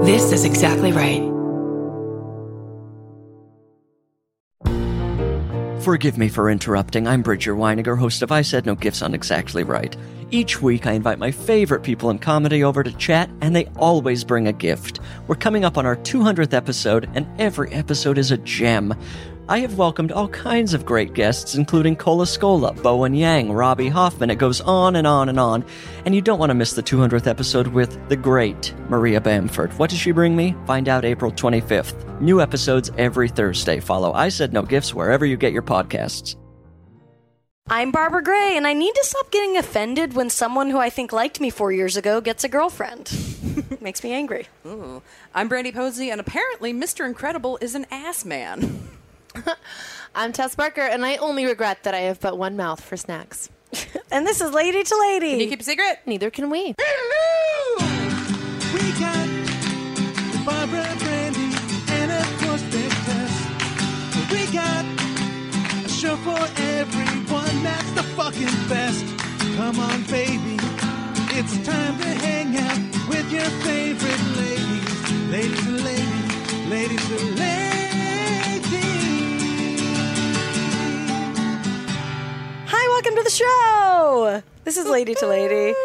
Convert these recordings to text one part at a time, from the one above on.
This is exactly right. Forgive me for interrupting. I'm Bridger Weiniger, host of I Said No Gifts on Exactly Right. Each week, I invite my favorite people in comedy over to chat, and they always bring a gift. We're coming up on our 200th episode, and every episode is a gem. I have welcomed all kinds of great guests, including Cola Scola, Bowen Yang, Robbie Hoffman. It goes on and on and on. And you don't want to miss the 200th episode with the great Maria Bamford. What does she bring me? Find out April 25th. New episodes every Thursday. Follow I Said No Gifts wherever you get your podcasts. I'm Barbara Gray, and I need to stop getting offended when someone who I think liked me 4 years ago gets a girlfriend. Makes me angry. Ooh. I'm Brandy Posey, and apparently Mr. Incredible is an ass man. I'm Tess Barker, and I only regret that I have but one mouth for snacks. And this is Lady to Lady. Can you keep a secret? Neither can we. Hello! We got Barbara, Brandy, and of course Big Tess. We got a show for everyone that's the fucking best. Come on, baby. It's time to hang out with your favorite ladies. Ladies and ladies. Ladies and ladies. Hi, welcome to the show. This is Lady to Lady.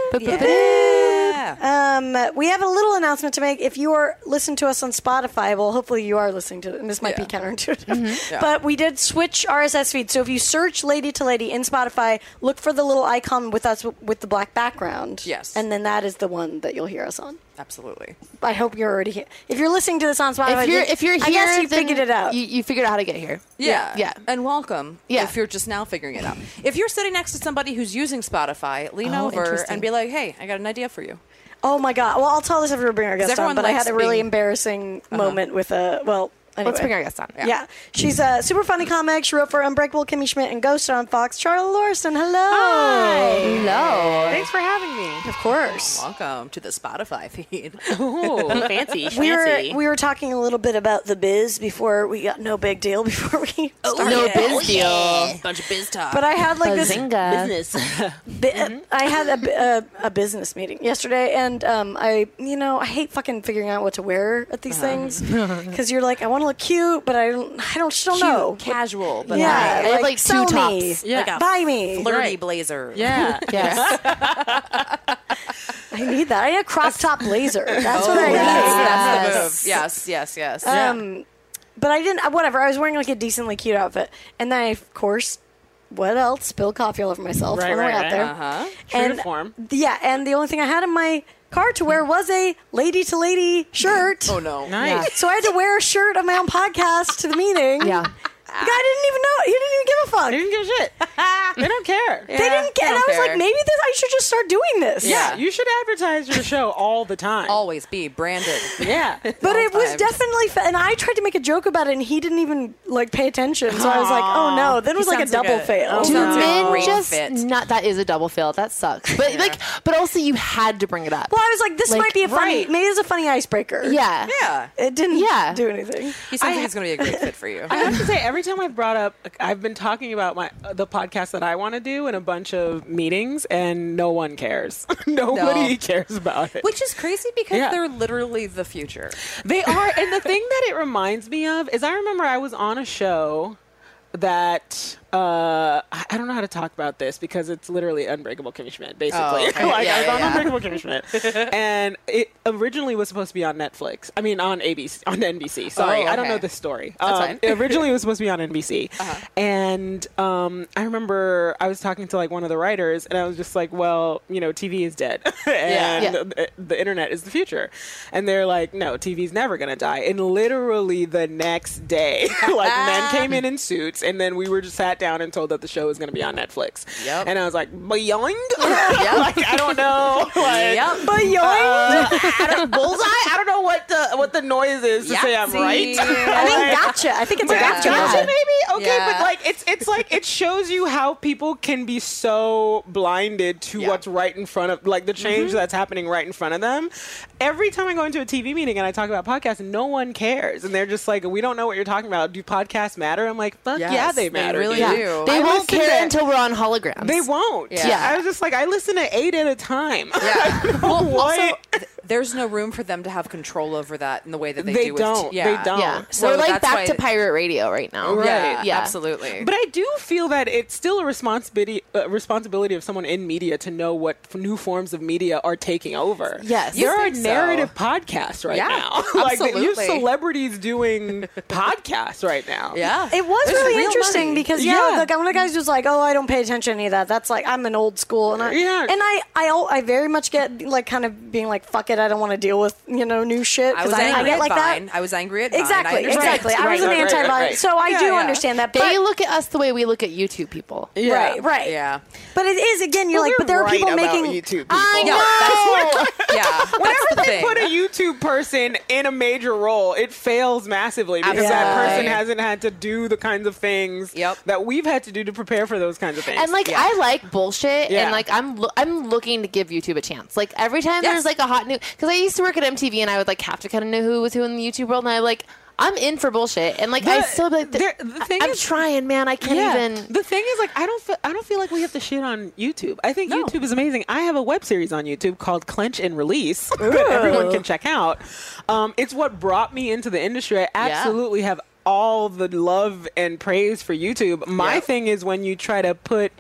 Yeah. We have a little announcement to make. If you are listening to us on Spotify, well, hopefully you are listening to it, and this might be counterintuitive. Yeah. But we did switch RSS feed. So if you search Lady to Lady in Spotify, look for the little icon with us with the black background. Yes. And then that is the one that you'll hear us on. Absolutely. I hope you're already here. If you're listening to this on Spotify, If you're here, I guess you then figured it out. You figured out how to get here. Yeah. Yeah. And welcome. Yeah. If you're just now figuring it out. If you're sitting next to somebody who's using Spotify, lean over interesting. and be like, hey, I got an idea for you. Oh my God. Well, I'll tell this after we bring our guest on, everyone but I likes had a really being- embarrassing moment with anyway. Let's bring our guest on. Yeah. She's a super funny comic. She wrote for Unbreakable Kimmy Schmidt and Ghost on Fox. Charlotte Lorson, hello. Hello. Thanks for having me. Of course. Welcome to the Spotify feed. Ooh, fancy, We were talking a little bit about the biz before we got no big deal before we started. No biz deal. Bunch of biz talk. But I had like this Bazinga. business. I had a business meeting yesterday, and I hate fucking figuring out what to wear at these things because you're like, I want to look cute, but I don't know. Casual. But Yeah, I have, like, sell two me. tops. Yeah. Like a Buy me. flirty blazer. Yeah. Yes. I need that. I need a crop top blazer. That's what I need. That's the Yes. move. Yes. But I didn't. Whatever. I was wearing like a decently cute outfit, and then I, of course, what else? Spilled coffee all over myself Right, on the way right, out right. there. Uh-huh. True And to form. yeah, and the only thing I had in my car to wear was a Lady to Lady shirt. Oh, no. Nice. So I had to wear a shirt of my own podcast to the meeting. Yeah. The guy didn't even know. He didn't even give a fuck. They didn't give a shit. They don't care. They didn't get. And I was like, maybe I should just start doing this. Yeah, you should advertise your show all the time. Always be branded. Yeah. But it was times. definitely, and I tried to make a joke about it, and he didn't even like pay attention. So I was like, oh no. Then it was like a sounds like double a- fail. Do Do Sounds like a men great just fit. not? That is a double fail. That sucks. But but also you had to bring it up. Well, I was like, this Like, might be a funny. right. Maybe it's a funny icebreaker. Yeah. Yeah. It didn't Yeah. do anything. He sounds like it's going to be a great fit for you. I have to say, every time I've brought up, I've been talking about the podcast that I want to do in a bunch of meetings, and no one cares. Nobody cares about it. Which is crazy because Yeah. they're literally the future. They are. And the thing that it reminds me of is I remember I was on a show that I don't know how to talk about this because it's literally Unbreakable Kimmy Schmidt, basically. Oh, okay. Like, Yeah, I was on yeah. Unbreakable Kimmy Schmidt, and it originally was supposed to be on Netflix. I mean, on ABC, on NBC. Sorry, I don't okay. know this story. That's fine. It originally was supposed to be on NBC, and I remember I was talking to like one of the writers, and I was just like, "Well, TV is dead, and the internet is the future," and they're like, "No, TV's never gonna die." And literally the next day, like men came in suits, and then we were just sat down and told that the show was going to be on Netflix. Yep. And I was like, "Boing!" Like, I don't know. Like, bullseye. I don't know what the noise is to say I'm Yahtzee. right. I think gotcha. I think it's a gotcha. Gotcha, moment. maybe. Okay, Yeah. but like it's like it shows you how people can be so blinded to what's right in front of, like the change that's happening right in front of them. Every time I go into a TV meeting and I talk about podcasts, no one cares, and they're just like, "We don't know what you're talking about. Do podcasts matter?" I'm like, "Fuck Yes, yeah, they they matter. really dude." do. They I won't listen care to- until we're on holograms. They won't. Yeah. I was just like, I listen to 8 at a time. Yeah. Well, What? also, there's no room for them to have control over that in the way that they do. Don't. Yeah. They don't. Yeah. So We're like that's back why- to pirate radio right now. Right. Yeah. Absolutely. But I do feel that it's still a responsibility of someone in media to know what new forms of media are taking over. Yes. There You are think so? narrative podcasts right Yeah, now. Like you have absolutely. celebrities doing podcasts right now. Yeah. It was There's really real interesting money. because Yeah. like one of the guys was like, "Oh, I don't pay attention to any of that." That's like I'm an old school, and I very much get like kind of being like, "Fuck it, I don't want to deal with new shit." I was 'cause angry get at like Vine. that. I was angry at Vine. Exactly, I understand. exactly. I was an Right, anti-Vine, right. so I do Yeah. understand that. But They look at us the way we look at YouTube people. Yeah. right. Yeah. But it is again. You're Well, like, but there are right people about making YouTube people. I Yeah, know. Yeah. Whenever That's the they thing. put a YouTube person in a major role, it fails massively because that Absolutely. person hasn't had to do the kinds of things that we've had to do to prepare for those kinds of things. And like I like bullshit, Yeah. and like I'm looking to give YouTube a chance. Like every time Yes. there's like a hot new, because I used to work at MTV, and I would like have to kind of know who was who in the YouTube world, and I'm in for bullshit, and like I But still like the thing I'm is- trying, man. I can't even. The thing is, like, I don't feel like we have to shit on YouTube. I think YouTube is amazing. I have a web series on YouTube called Clench and Release that everyone can check out. It's what brought me into the industry. I absolutely have all the love and praise for YouTube. My thing is when you try to put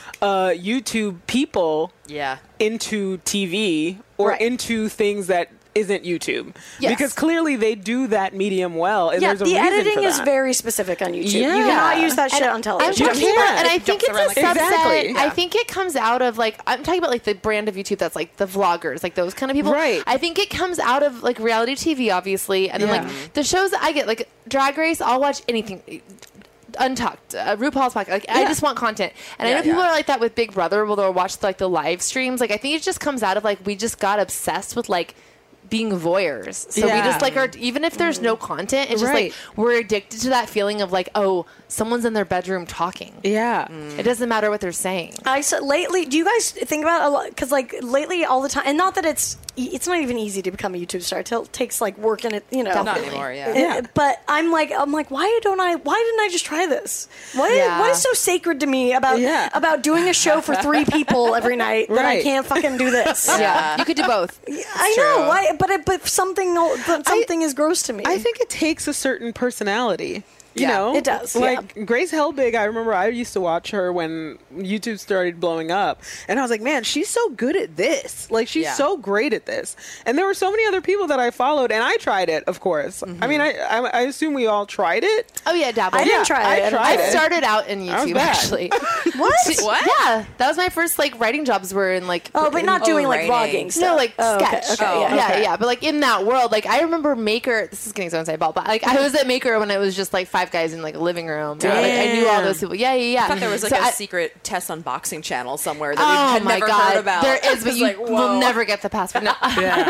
YouTube people into TV or into things that isn't YouTube. Yes. Because clearly they do that medium well, and Yeah, there's a the reason editing for is that. very specific on YouTube. Yeah. You cannot use that shit on I'm television. talking You about, can't. and I It think jumps it's a around like subset. Exactly. I think it comes out of like I'm talking about like the brand of YouTube that's like the vloggers, like those kind of people. Right. I think it comes out of like reality TV, obviously, and then like the shows that I get, like Drag Race. I'll watch anything. Untucked, RuPaul's podcast. Like I just want content, and I know people are like that with Big Brother, where they'll watch like the live streams. Like I think it just comes out of like we just got obsessed with like being voyeurs. So we just like are, even if there's no content, it's just like we're addicted to that feeling of like, oh, someone's in their bedroom talking. Yeah. It doesn't matter what they're saying. I said lately. Do you guys think about a lot? Because like lately, all the time, and not that it's not even easy to become a YouTube star. It takes like work in it, Not anymore. Yeah. But I'm like, why didn't I just try this? What is so sacred to me about doing a show for 3 people every night that I can't fucking do this? Yeah, you could do both. I know. Why? But something is gross to me. I think it takes a certain personality. You know, it does. Like Grace Helbig, I remember I used to watch her when YouTube started blowing up, and I was like, man, she's so good at this. Like, she's so great at this. And there were so many other people that I followed, and I tried it, of course. I mean, I assume we all tried it. Oh yeah, dabble. I didn't try it. I started out in YouTube bad. actually. What? Yeah, that was my first like writing jobs. Were in like but not doing like writing. vlogging stuff. no, like sketch. Okay, Yeah. But like in that world, like I remember Maker. This is getting so inside ball, but like I was at Maker when it was just like 5 guys in like a living room. Like, I knew all those people. Yeah. I thought there was like So a secret Tess unboxing channel somewhere that Oh we had my never god, heard about. there is, but It's you like, will whoa. never get the password. No.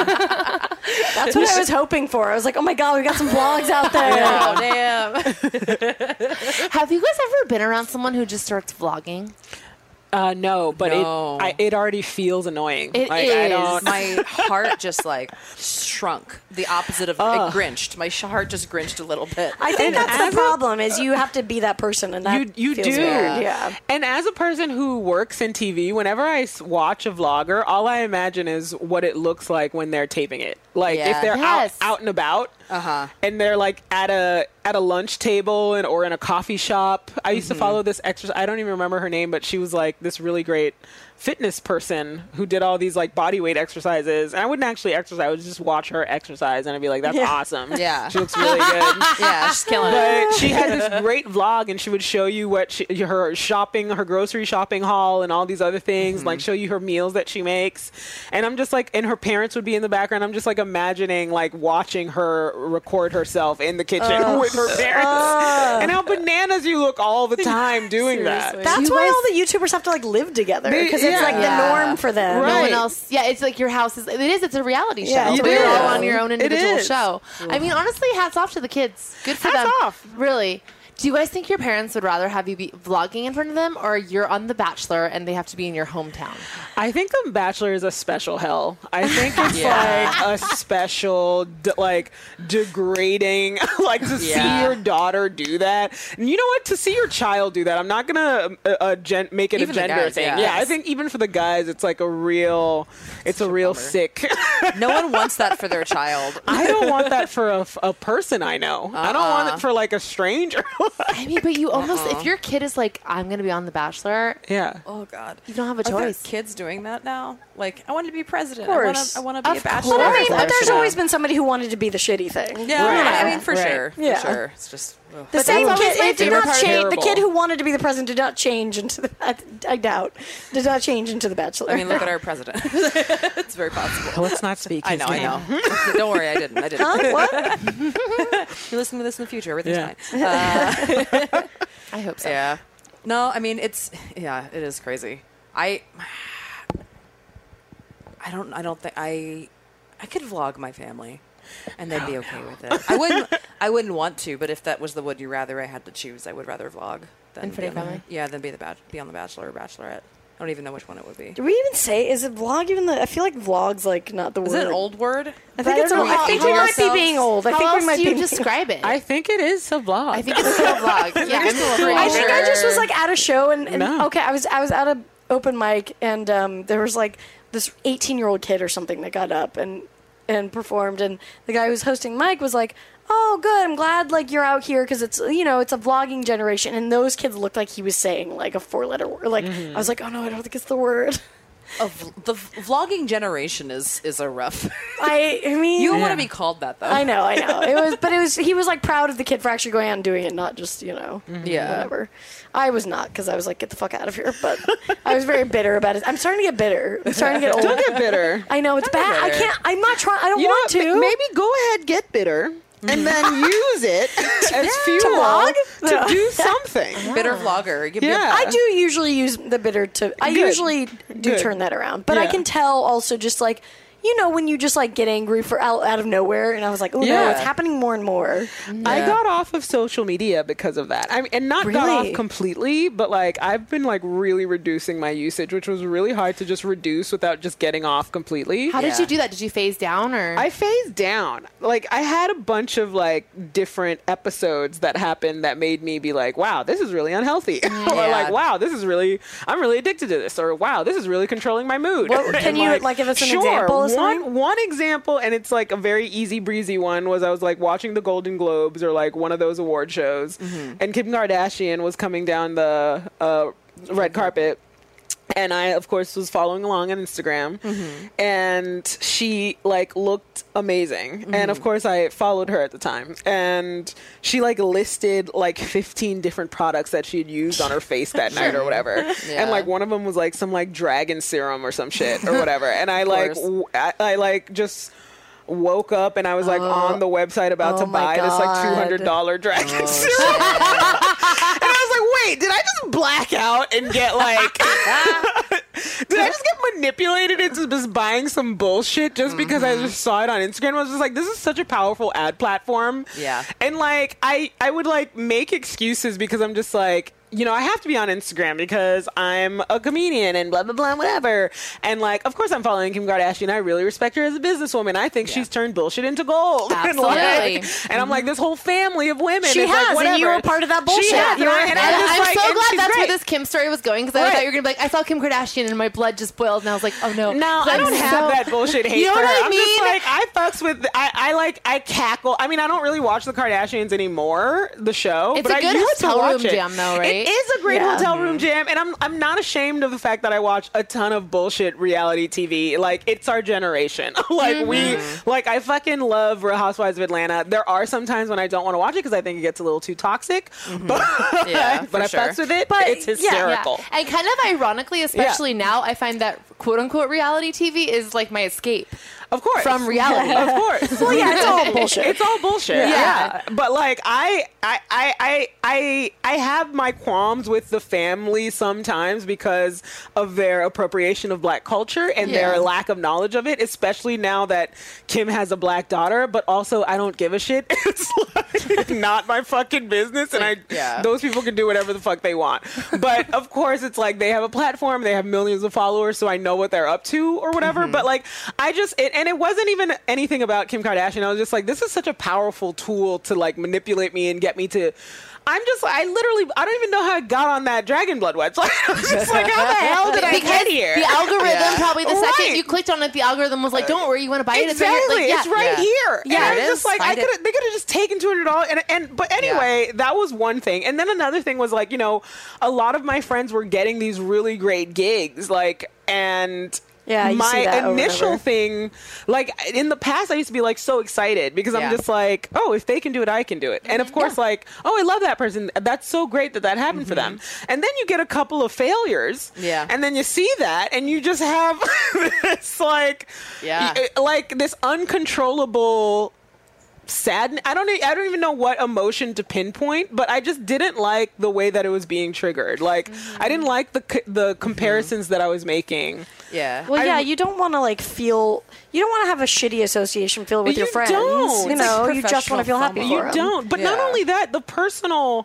That's what I was hoping for. I was like, oh my god, we got some vlogs out there. Oh damn! Have you guys ever been around someone who just starts vlogging? No, but No. it already feels annoying. It like, I is. don't. My heart just like shrunk. The opposite of it grinched. My heart just grinched a little bit. I think that's the problem is you have to be that person, and that You feels do. weird. Yeah. And as a person who works in TV, whenever I watch a vlogger, all I imagine is what it looks like when they're taping it. Like if Yeah. they're Yes. out and about, and they're like at a lunch table or in a coffee shop. I used to follow this exercise. I don't even remember her name, but she was like this really great fitness person who did all these like body weight exercises. And I wouldn't actually exercise. I would just watch her exercise and I'd be like, that's awesome. Yeah. She looks really good. Yeah, she's killing it. But she had this great vlog, and she would show you what her shopping, her grocery shopping haul, and all these other things. Like show you her meals that she makes, and I'm just like, and her parents would be in the background. I'm just like imagining like watching her record herself in the kitchen with her parents, and how bananas you look all the time doing that. That's You why guys- all the YouTubers have to like live together because it's like the Yeah. norm for them. No Right. one else. Yeah, it's like your house is. It is. It's a reality show. Yeah, So it you're all is. on your own It individual is. show. I mean, honestly, hats off to the kids. Good for Hats them. off. Really. Do you guys think your parents would rather have you be vlogging in front of them, or you're on The Bachelor and they have to be in your hometown? I think The Bachelor is a special hell. I think it's like a special, like, degrading, like, to see your daughter do that. And you know what? To see your child do that, I'm not going to make it Even a gender guys, thing. yeah. I think even for the guys, it's like a real sick. No one wants that for their child. I don't want that for a person I know. I don't want it for, like, a stranger. I mean, but you almost, if your kid is like, I'm going to be on The Bachelor, Yeah. Oh God, you don't have a Are there choice. kids doing that now? Like, I want to be president. Of course. I want to be a Of bachelor. But I mean, course. there's always been somebody who wanted to be the shitty thing. Yeah, Right. I mean, for Right. sure. Yeah. For sure. It's just. Ugh. The same that's always kid, my it did favorite not part. change. The Terrible. kid who wanted to be the president did not change into the. I doubt did not change into the Bachelor. I mean, look at our president. It's very possible. Let's not speak. I his know. I name. know. Don't worry, I didn't. Huh? What? You listen to this in the future. Everything's Yeah. fine. I hope so. Yeah. No, I mean it is crazy. I don't think I could vlog my family and they'd be okay with it. I wouldn't want to, but if that was the would you rather I had to choose, I would rather vlog than And for be your on the- family? Yeah, than be on the Bachelor or Bachelorette. I don't even know which one it would be. Do we even say? Is it vlog even the? I feel like vlog's like not the Is word. it an old word? I think it's. don't know. I think How we might else- be being old. I How think else we might do you be. describe it? I think it is a vlog. I think it's still a vlog. Yeah, I'm still pretty I think I just was sure. like at a show and No. okay, I was at a open mic and there was like this 18-year-old kid or something that got up and performed, and the guy who was hosting Mike was like, "Oh, good. I'm glad like you're out here because it's it's a vlogging generation." And those kids looked like he was saying like a 4-letter word. Like I was like, "Oh no, I don't think it's the word." The vlogging generation is a rough. I mean, You don't want to be called that though. I know. It was. He was like proud of the kid for actually going out and doing it, not just Yeah. whatever. I was not because I was like, get the fuck out of here. But I was very bitter about it. I'm starting to get bitter. I'm starting to get old. Don't get bitter. I know it's bad. I bitter. can't. I'm not trying. I don't You know want what? to. Maybe go ahead, get bitter, and then use it as fuel vlog? to do something. Bitter vlogger. Give me Yeah. I do usually use the bitter to. I Good. usually do Good. turn that around, but I Yeah. can tell also just like. When you just like get angry for out of nowhere, and I was like, "Oh no, Yeah. it's happening more and more." I got off of social media because of that. I mean, and not got Really? off completely, but like I've been like really reducing my usage, which was really hard to just reduce without just getting off completely. How did Yeah. you do that? Did you phase down or? I phased down. Like I had a bunch of like different episodes that happened that made me be like, wow, this is really unhealthy. Or Yeah. like, wow, I'm really addicted to this. Or wow, this is really controlling my mood. What- can And, you, like, give us an sure, example of something? One example, and it's like a very easy breezy one, was I was like watching the Golden Globes or like one of those award shows, and Kim Kardashian was coming down the red carpet. And I, of course, was following along on Instagram, and she like looked amazing. And of course, I followed her at the time, and she like listed like 15 different products that she had used on her face that night or whatever. Yeah. And like one of them was like some like dragon serum or some shit or whatever. And I like course. I like just woke up and I was like on the website about to Oh my buy this like God. $200 dragon serum. And I was like, wait, did I just black out and get like did I just get manipulated into just buying some bullshit just because I just saw it on Instagram? I was just like, this is such a powerful ad platform. Yeah. And like I would like make excuses because I'm just like, I have to be on Instagram because I'm a comedian and blah, blah, blah, whatever. And, like, of course I'm following Kim Kardashian. I really respect her as a businesswoman. I think she's turned bullshit into gold. Absolutely. And I'm like, this whole family of women. She is has, like, and whatever. you were part of that bullshit. She has. You're- And I'm just I'm like, so and glad she's that's where great. this Kim story was going, because I Right. thought you were going to be like, I saw Kim Kardashian and my blood just boiled, and I was like, oh no. No, 'Cause I I'm don't have so- that bullshit hate You know for what her. I I'm just mean? like, I fucks with, I cackle. I mean, I don't really watch the Kardashians anymore, the show. It's but a good I used to hotel watch room it. jam, though, right? It is a great Yeah. hotel room jam, and I'm not ashamed of the fact that I watch a ton of bullshit reality TV. Like, it's our generation. Like, I fucking love Real Housewives of Atlanta. There are some times when I don't want to watch it because I think it gets a little too toxic. But, Yeah, but I for sure. fucks with it. But, it's yeah, hysterical. Yeah. And kind of ironically, especially now, I find that quote unquote reality TV is like my escape. Of course. from reality. Of course. Well, yeah, it's all bullshit. It's all bullshit. Yeah. But like I have my qualms with the family sometimes because of their appropriation of Black culture and their lack of knowledge of it, especially now that Kim has a Black daughter, but also I don't give a shit. It's like not my fucking business, and those people can do whatever the fuck they want. But of course it's like they have a platform, they have millions of followers, so I know what they're up to or whatever. But like and it wasn't even anything about Kim Kardashian. I was just like, this is such a powerful tool to like manipulate me and get me to. I don't even know how I got on that Dragon Blood website. I was just like, how the hell did I get here? The algorithm, probably the second you clicked on it, the algorithm was like, don't worry, you want to buy it? Exactly. It's right here. Yeah, and I was just like, they could have just taken $200. But anyway, that was one thing. And then another thing was like, a lot of my friends were getting these really great gigs, my initial thing, like in the past, I used to be like so excited because I'm just like, oh, if they can do it, I can do it. And of course, like, oh, I love that person. That's so great that happened for them. And then you get a couple of failures. Yeah. And then you see that and you just have this like this uncontrollable sadness. I don't even know what emotion to pinpoint, but I just didn't like the way that it was being triggered. Like I didn't like the comparisons that I was making. Yeah. Well, you don't want to like feel. You don't want to have a shitty association feel with your friends. Don't. You just want to feel happy. You don't. But not only that, the personal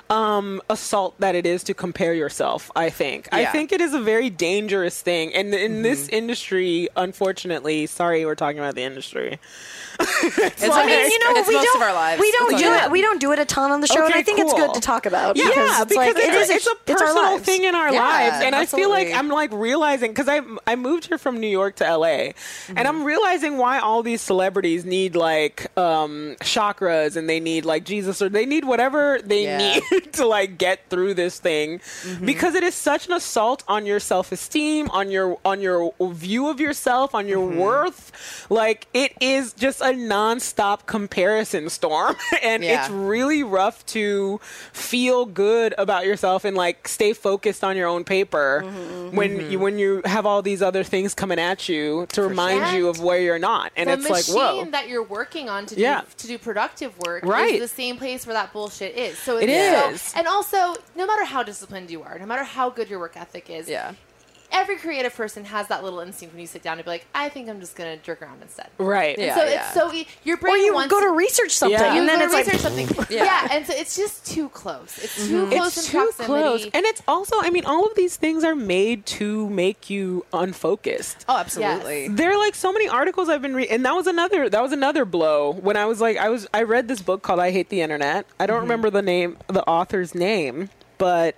assault that it is to compare yourself. I think it is a very dangerous thing, and in this industry, unfortunately, sorry, we're talking about the industry. It's most of our lives. We don't do it. We don't do it a ton on the show, and I think it's good to talk about. Yeah, because it's a personal thing in our lives, and I feel like I'm like realizing because I moved here from New York to LA, and I'm realizing why all these celebrities need like chakras, and they need like Jesus, or they need whatever they need to like get through this thing, because it is such an assault on your self-esteem, on your view of yourself, on your worth. Like it is just a non-stop comparison storm, and it's really rough to feel good about yourself and like stay focused on your own paper when you have all these other things coming at you to remind you of where you're not. And it's like, whoa, the machine that you're working on to do productive work is the same place where that bullshit is. So it is. And also, no matter how disciplined you are, no matter how good your work ethic is, every creative person has that little instinct when you sit down to be like, I think I'm just going to jerk around instead. Right. And it's so your brain or you go to research something and then it's like something. And so it's just too close. It's too close in proximity. Close. And it's also, I mean, all of these things are made to make you unfocused. Oh, absolutely. Yes. There are like so many articles I've been reading, and that was another blow when I was like, I read this book called I Hate the Internet. I don't remember the author's name, but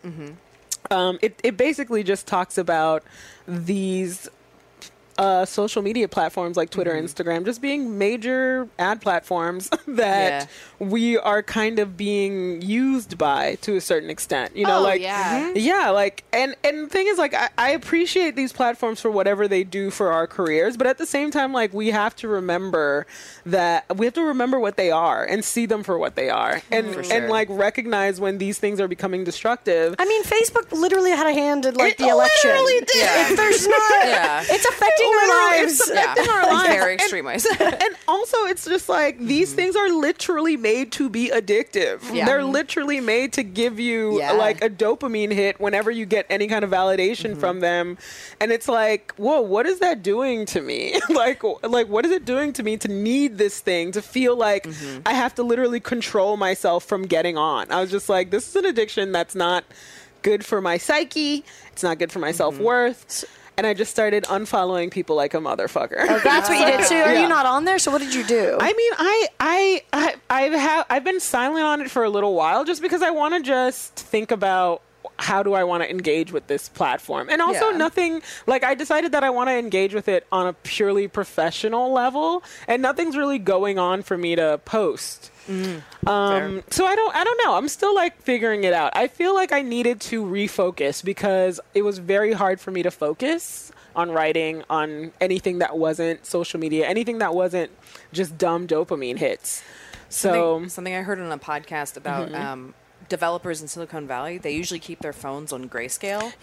it basically just talks about these social media platforms like Twitter, Instagram, just being major ad platforms that we are kind of being used by to a certain extent. And the thing is, like, I appreciate these platforms for whatever they do for our careers, but at the same time, like, we have to remember what they are and see them for what they are, and like recognize when these things are becoming destructive. I mean, Facebook literally had a hand in like the election. Literally did. If there's not, it's affecting our lives. It's affecting our lives. Very extreme ways. And also, it's just like these things are literally made to be addictive. Yeah. They're literally made to give you like a dopamine hit whenever you get any kind of validation from them. And it's like, whoa, what is that doing to me? like what is it doing to me to need this thing, to feel like I have to literally control myself from getting on? I was just like, this is an addiction that's not good for my psyche. It's not good for my self-worth. And I just started unfollowing people like a motherfucker. Oh, that's what you did. So are you not on there? So what did you do? I mean, I've been silent on it for a little while just because I want to just think about how do I want to engage with this platform. And also nothing, like I decided that I want to engage with it on a purely professional level, and nothing's really going on for me to post. So I don't know. I'm still like figuring it out. I feel like I needed to refocus because it was very hard for me to focus on writing, on anything that wasn't social media, anything that wasn't just dumb dopamine hits. So something I heard on a podcast about developers in Silicon Valley, they usually keep their phones on grayscale. Yeah.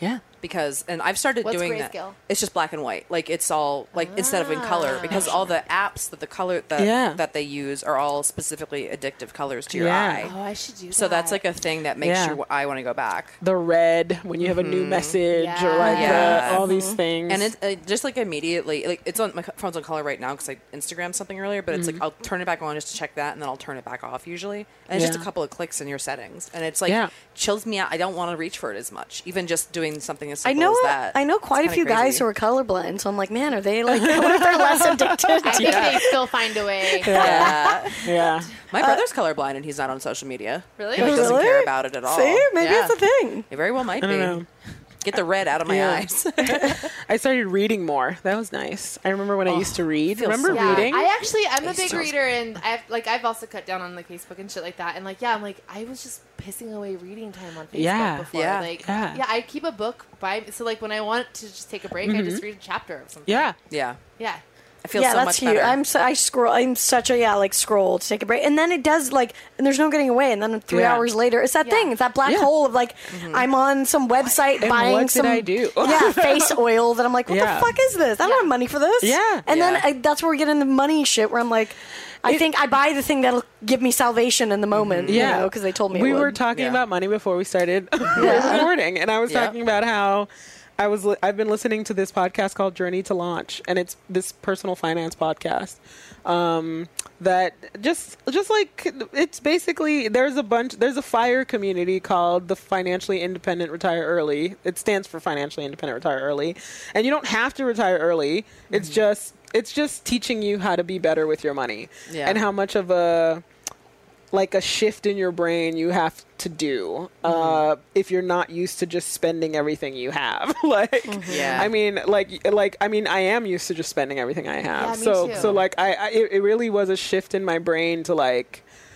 because, and I've started What's doing grayscale? that. It's just black and white. Like it's all like instead of in color, because all the apps that the color that they use are all specifically addictive colors to your eye. Oh, I should do that. So that's like a thing that makes your eye want to go back. The red when you have a new message or like all these things. And it's just like immediately, like it's on my phone's on color right now because I Instagrammed something earlier, but it's like I'll turn it back on just to check that, and then I'll turn it back off usually. And it's just a couple of clicks in your settings, and it's like chills me out. I don't want to reach for it as much, even just doing something as simple as that. I know quite a few guys who are colorblind, so I'm like, man, are they like? I wonder if they're less addicted. I think they still find a way. Yeah. My brother's colorblind, and he's not on social media. Really? He doesn't care about it at all. See, maybe it's a thing. It very well might I be. don't know. Get the red out of my eyes. I started reading more. That was nice. I remember when I used to read. Remember reading? I'm a big reader, and I've also cut down on like Facebook and shit like that. And like, I was just pissing away reading time on Facebook before. I keep a book so like when I want to just take a break, I just read a chapter of something. Yeah. I feel so much better. I scroll. I'm such a scroll to take a break, and then it does and there's no getting away. And then 3 hours later, it's that thing. It's that black hole of I'm on some website buying what some. did I do? Face oil that I'm like, what the fuck is this? I don't have money for this. Yeah. And then that's where we get into money shit, where I'm like, I think I buy the thing that'll give me salvation in the moment. Yeah, because they told me we it would. were talking about money before we started recording, and I was talking about how I've been listening to this podcast called Journey to Launch, and it's this personal finance podcast that just like it's basically there's a FIRE community called the Financially Independent Retire Early. It stands for Financially Independent Retire Early, and you don't have to retire early. It's just teaching you how to be better with your money and how much of a shift in your brain you have to do if you're not used to just spending everything you have. I mean, I am used to just spending everything I have. So it really was a shift in my brain to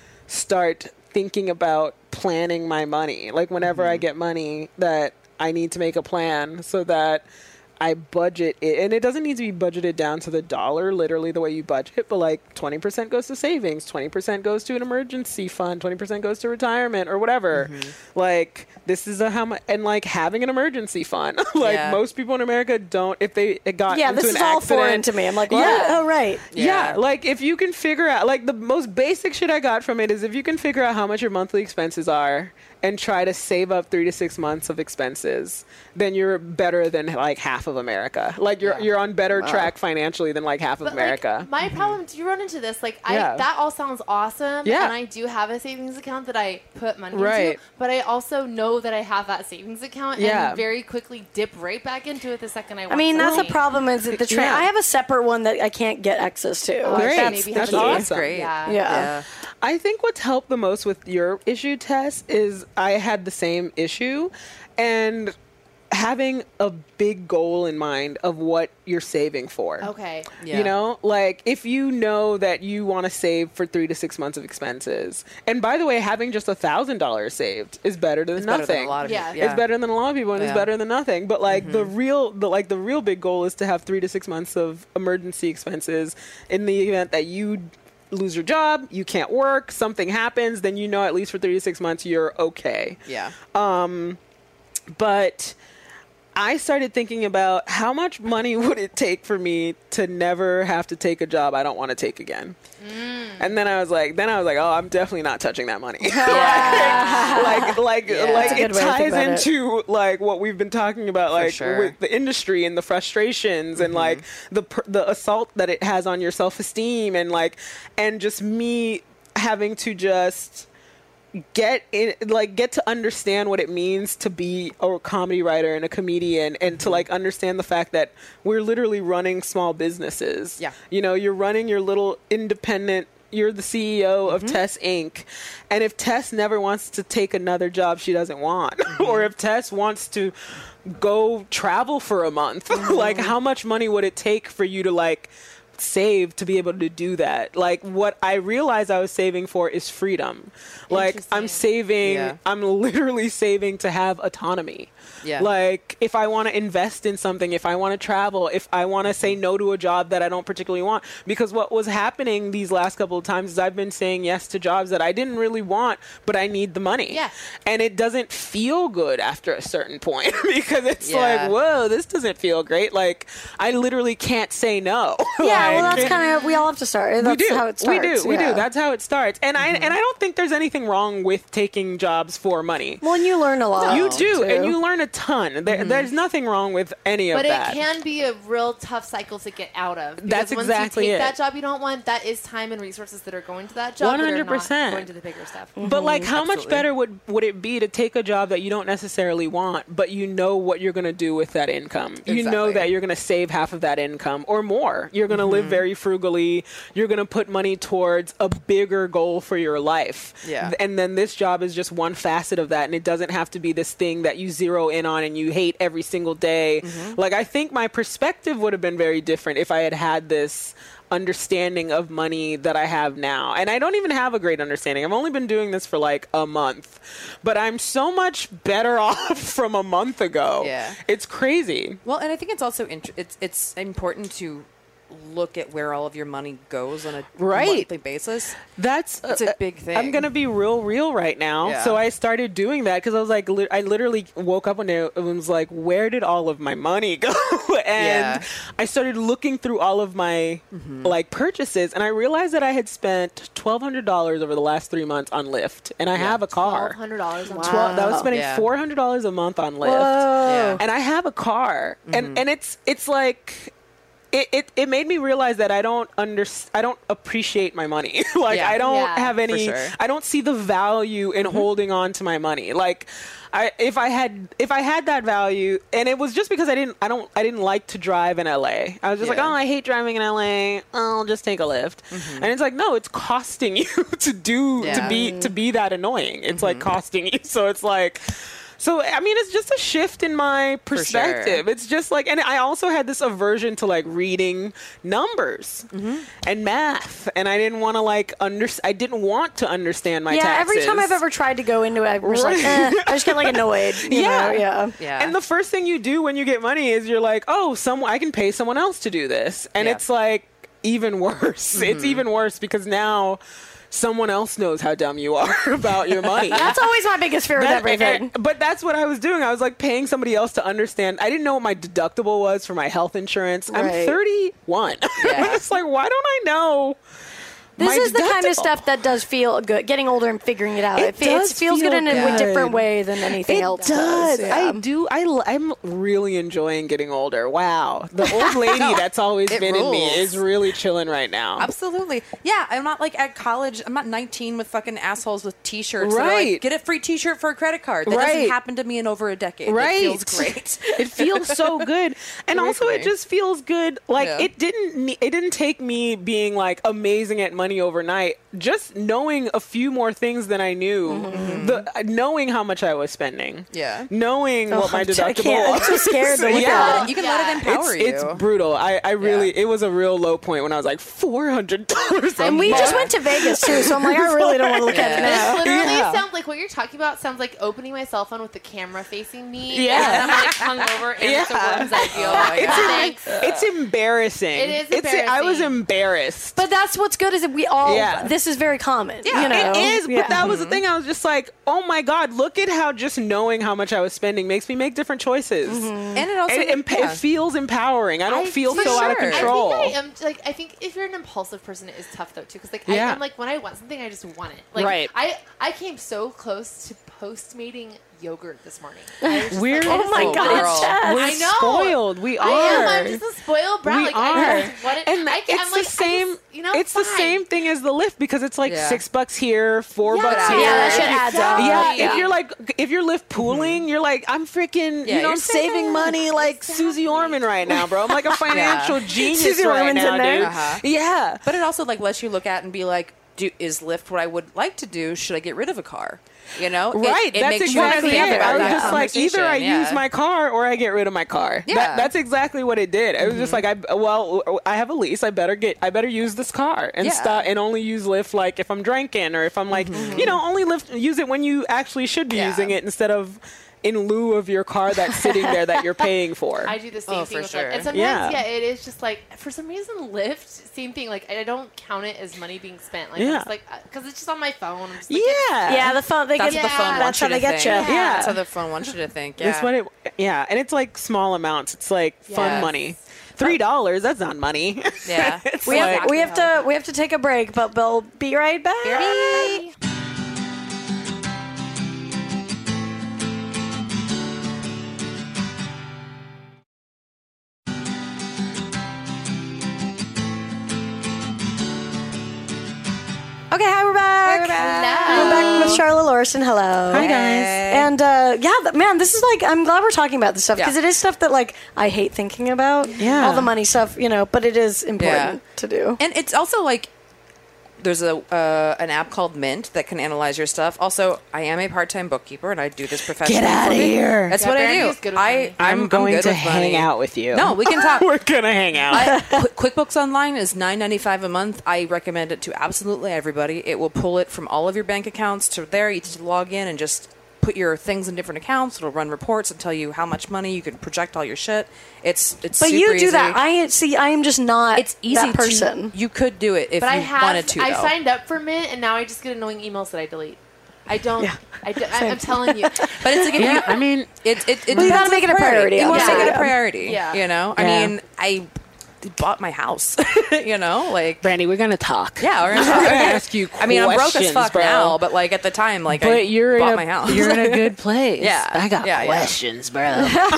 start thinking about planning my money. Like whenever I get money, that I need to make a plan so that I budget it, and it doesn't need to be budgeted down to the dollar, literally the way you budget, but 20% goes to savings, 20% goes to an emergency fund, 20% goes to retirement or whatever. This is how much, and having an emergency fund. Most people in America don't, if they got into an accident. This is all foreign to me. I'm like, what? Oh, right. Yeah. If you can figure out, the most basic shit I got from it is if you can figure out how much your monthly expenses are and try to save up 3 to 6 months of expenses, then you're better than half of America. You're on better track financially than half of America. My problem, do you run into this? That all sounds awesome, and I do have a savings account that I put money into, but I also know that I have that savings account and very quickly dip right back into it the second I want. I mean, that's the problem is that I have a separate one that I can't get access to. That's awesome. Great. Yeah. I think what's helped the most with your issue, Tess, is I had the same issue, and having a big goal in mind of what you're saving for. Okay. Yeah. You know, if you know that you want to save for 3 to 6 months of expenses, and by the way, having just $1,000 saved is better than nothing. Better than a lot of people. It's better than a lot of people, and it's better than nothing. But the real big goal is to have 3 to 6 months of emergency expenses in the event that you lose your job, you can't work, something happens, then at least for 3 to 6 months you're okay. Yeah. But I started thinking about how much money would it take for me to never have to take a job I don't want to take again. And then I was like, oh, I'm definitely not touching that money. It ties into what we've been talking about, with the industry and the frustrations and the assault that it has on your self-esteem and just me having to just get to understand what it means to be a comedy writer and a comedian, and to understand the fact that we're literally running small businesses. Yeah. You're running your little independent, you're the CEO of Tess Inc. And if Tess never wants to take another job she doesn't want, or if Tess wants to go travel for a month, how much money would it take for you to save to be able to do that. Like, what I realized I was saving for is freedom. Like, I'm literally saving to have autonomy. Yeah. Like, if I want to invest in something, if I want to travel, if I want to say no to a job that I don't particularly want. Because what was happening these last couple of times is I've been saying yes to jobs that I didn't really want, but I need the money. Yeah. And it doesn't feel good after a certain point because it's like, whoa, this doesn't feel great. Like, I literally can't say no. Yeah, well, that's kind of, we all have to start. That's how it starts. We do. That's how it starts. And I don't think there's anything wrong with taking jobs for money. Well, and you learn a lot. You do, and you learn a ton. There's nothing wrong with any of that. But it can be a real tough cycle to get out of. That's once exactly you take it. that job you don't want, that is time and resources that are going to that job 100%. That are not going to the bigger stuff. But like, how much better would it be to take a job that you don't necessarily want, but you know what you're going to do with that income? Exactly. You know that you're going to save half of that income or more. You're going to live very frugally. You're going to put money towards a bigger goal for your life. Yeah. And then this job is just one facet of that, and it doesn't have to be this thing that you zero in on and you hate every single day. Like, I think my perspective would have been very different if I had this understanding of money that I have now. And I don't even have a great understanding. I've only been doing this for like a month, but I'm so much better off from a month ago. Yeah. It's crazy. Well, and I think it's also it's important to look at where all of your money goes on a monthly basis. That's a big thing. I'm going to be real right now. Yeah. So I started doing that because I was like, I literally woke up one day and was like, where did all of my money go? And I started looking through all of my like purchases, and I realized that I had spent $1,200 over the last 3 months on Lyft, and I have a car. $1,200 on Lyft. That was spending $400 a month on Lyft, and I have a car, and it's like. It made me realize that I don't appreciate my money. Like, I don't have any, I don't see the value in holding on to my money. Like, if I had that value, and it was just because I didn't like to drive in LA. I was just like, oh, I hate driving in LA. I'll just take a Lyft. And it's like, no, it's costing you to be that annoying. It's like costing you. So it's like, so, I mean, it's just a shift in my perspective. Sure. It's just like, and I also had this aversion to like reading numbers and math, and I didn't want to I didn't want to understand my taxes. Every time I've ever tried to go into it, I was like, I just get like annoyed. You know? And the first thing you do when you get money is you're like, oh, I can pay someone else to do this. And it's like even worse. It's even worse because now someone else knows how dumb you are about your money. That's always my biggest fear with everything. But that's what I was doing. I was like paying somebody else to understand. I didn't know what my deductible was for my health insurance. I'm 31. It's like, why don't I know? This is the kind of stuff that does feel good. Getting older and figuring it out. It feels good in a different way than anything else does. I do. I'm really enjoying getting older. Wow. The old lady that's always been in me is really chilling right now. Absolutely. Yeah. I'm not like at college. I'm not 19 with fucking assholes with T-shirts. Right. Like, get a free T-shirt for a credit card. That doesn't happen to me in over a decade. Right. It feels great. It feels so good. And also it just feels good. Like it didn't take me being like amazing at money overnight, just knowing a few more things than I knew, knowing how much I was spending, knowing what my deductible was. I'm so scared. You can let it empower you. It's brutal. I really, it was a real low point when I was like $400. And we just went to Vegas too, so I'm like, I really don't want to look at it now. This literally sounds like what you're talking about. Sounds like opening my cell phone with the camera facing me. Yeah, and I'm like hungover, and it's the worst I feel. It's embarrassing. It is embarrassing. I was embarrassed, but that's what's good is that we all. This is very common. Yeah, you know? It is. But that was the thing. I was just like, oh my God, look at how just knowing how much I was spending makes me make different choices. And it also it feels empowering. I don't feel so out of control. I think if you're an impulsive person, it is tough though too. Because I'm like, when I want something, I just want it. Like, I came so close to Postmating yogurt this morning. We're oh my God, we're spoiled. We are. I'm just a spoiled brat. We are. It's the same. It's the same thing as the Lyft because it's like $6 here, $4 here. Yeah, that shit adds up. Yeah, if you're Lyft pooling, you're like, I'm freaking, I'm saving money like Susie Orman right now, bro. I'm like a financial genius Susie right Orman's now, in there. dude. Yeah, but it also like lets you look at and be like, is Lyft what I would like to do? Should I get rid of a car? You know, right? That's exactly it. I was just like, either I use my car or I get rid of my car. Yeah. That's exactly what it did. It was just like, I have a lease. I better use this car and stop and only use Lyft like if I'm drinking or if I'm like, only use it when you actually should be using it instead of in lieu of your car that's sitting there that you're paying for. I do the same thing with sure. Lyft. And sometimes, it is just like, for some reason, Lyft, same thing. Like, I don't count it as money being spent. Like, I'm just like, because it's just on my phone. I'm just like, the phone. That's the phone wants you to think. Yeah. That's how the phone wants you to think. Yeah. That's what and it's like small amounts. It's like fun money. $3, that's not money. Yeah. we have to take a break, but we'll be right back. Bye. Okay, hi, we're back. Hello. We're back with Charlotte Lorson. Hello. Hi, guys. And man, this is like, I'm glad we're talking about this stuff because it is stuff that like I hate thinking about. Yeah. All the money stuff, but it is important to do. And it's also like, there's an app called Mint that can analyze your stuff. Also, I am a part-time bookkeeper, and I do this professionally. Get out of here. That's what I do. I'm going to hang out with you. No, we can talk. We're going to hang out. QuickBooks Online is $9.95 a month. I recommend it to absolutely everybody. It will pull it from all of your bank accounts to there. You just log in and just put your things in different accounts. It'll run reports and tell you how much money you can project all your shit. It's but super you do easy. that. I am just not. It's easy that person. You could do it if you wanted to. I signed up for Mint, and now I just get annoying emails that I delete. I don't. Yeah. I'm telling you. But it's like, you gotta make it a priority. You want to make it a Yeah. priority. Yeah. I mean, I bought my house. Like Brandy, we're going to talk. Yeah, we're gonna talk. I'm going to ask you questions, I mean, I'm broke as fuck bro. now, but like at the time, like but I bought my house. You're in a good place. Yeah. I got questions, bro.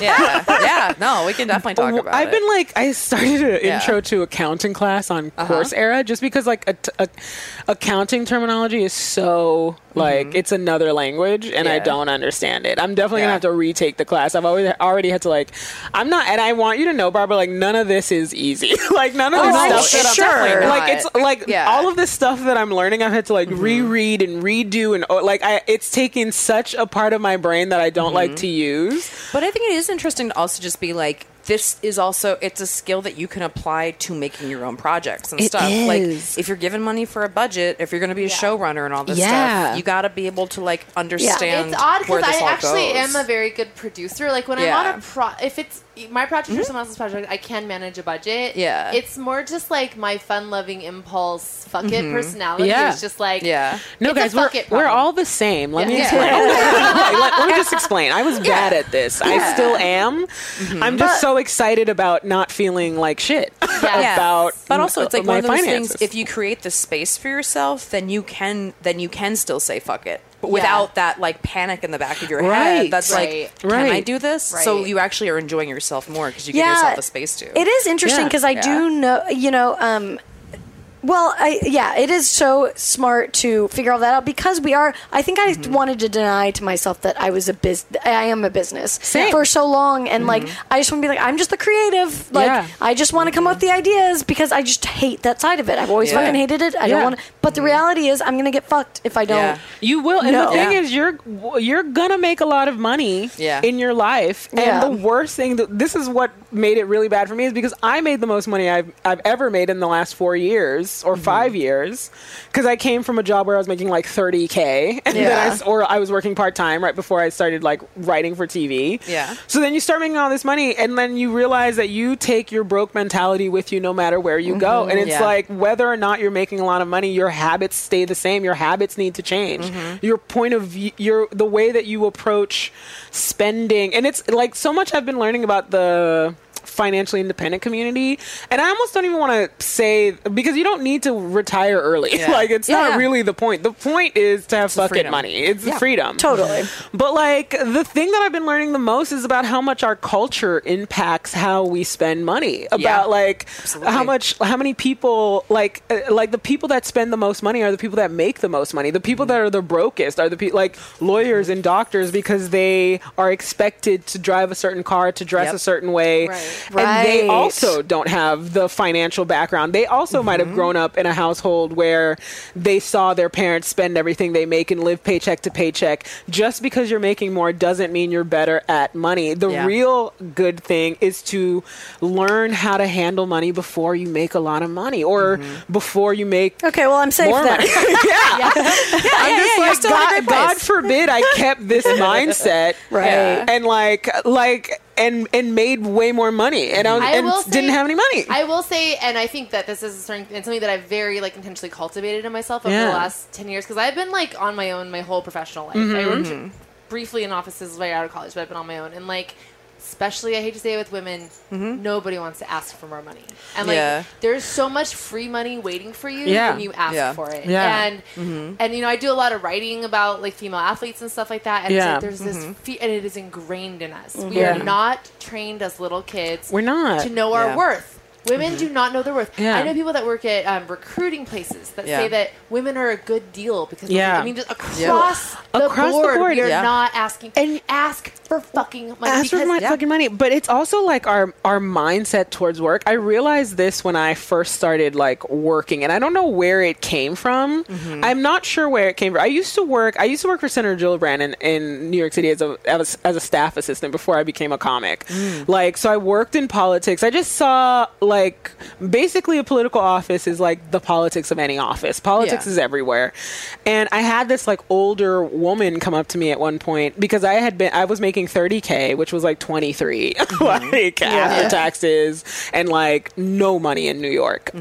No, we can definitely talk about it. I've been like, I started an intro to accounting class on Coursera just because like accounting terminology is so like it's another language and I don't understand it. I'm definitely gonna have to retake the class. I've already had to like, I'm not, and I want you to know, Barbara, like none of this is easy. Like none of this stuff that I'm like, it's like all of this stuff that I'm learning, I've had to like reread and redo and like it's taken such a part of my brain that I don't like to use. But I think it is interesting to also just be like, this is also, it's a skill that you can apply to making your own projects and stuff. Is. Like, if you're given money for a budget, if you're going to be a showrunner and all this stuff, you got to be able to like understand. It's odd where because this I all actually goes. am a very good producer. Like when I'm on a if it's my project or someone else's project, I can manage a budget. Yeah. It's more just like my fun-loving impulse, fuck it personality. Yeah. It's just like, no, guys, we're all the same. Let me explain. Let me just explain. I was bad at this. I still am. I'm just so excited about not feeling like shit about. But also, it's like my one of those finances. things. If you create the space for yourself, then you can still say fuck it. But without that like panic in the back of your head, that's like, can I do this? So you actually are enjoying yourself more because you give yourself the space to. It is interesting because I do know, it is so smart to figure all that out because we are. I think I wanted to deny to myself that I am a business for so long, and like I just want to be like, I'm just the creative. Like I just want to come up with the ideas because I just hate that side of it. I've always fucking hated it. I don't want to. But the reality is, I'm gonna get fucked if I don't. You will, and the thing is, you're gonna make a lot of money in your life, and the worst thing this is what made it really bad for me is because I made the most money I've ever made in the last 4 years. Or 5 years, because I came from a job where I was making like $30K, and then I was working part-time right before I started like writing for TV. So then you start making all this money, and then you realize that you take your broke mentality with you no matter where you go, and it's like whether or not you're making a lot of money, your habits stay the same. Your habits need to change. Your point of view, the way that you approach spending, and it's like so much I've been learning about the financially independent community, and I almost don't even want to say, because you don't need to retire early. Like it's not really the point. The point is to have fucking money. It's freedom. Totally. But like the thing that I've been learning the most is about how much our culture impacts how we spend money. About like how many people like the people that spend the most money are the people that make the most money. The people that are the brokest are the people like lawyers and doctors, because they are expected to drive a certain car, to dress a certain way. And they also don't have the financial background. They also might have grown up in a household where they saw their parents spend everything they make and live paycheck to paycheck. Just because you're making more doesn't mean you're better at money. The real good thing is to learn how to handle money before you make a lot of money, or before you make I'm safe more then. money. I'm just like, God forbid I kept this mindset and made way more money, and didn't have any money. I will say, and I think that this is something that I've very intentionally cultivated in myself over the last 10 years, because I've been on my own my whole professional life. I worked briefly in offices right out of college, but I've been on my own, and especially, I hate to say it, with women, nobody wants to ask for more money. And there's so much free money waiting for you when you ask for it. And I do a lot of writing about female athletes and stuff like that. And there's this and it is ingrained in us. We are not trained as little kids. We're not to know our worth. Women do not know their worth. I know people that work at recruiting places that say that women are a good deal because just across the board, you're not asking. And ask for fucking money. Ask for fucking money. But it's also our mindset towards work. I realized this when I first started working, and I don't know where it came from. I'm not sure where it came from. I used to work for Senator Gillibrand in New York City as a staff assistant before I became a comic. So I worked in politics. I just saw basically a political office is the politics of any office. Politics is everywhere. And I had this older woman come up to me at one point because I was making $30K, which was 23 after taxes, and no money in New York.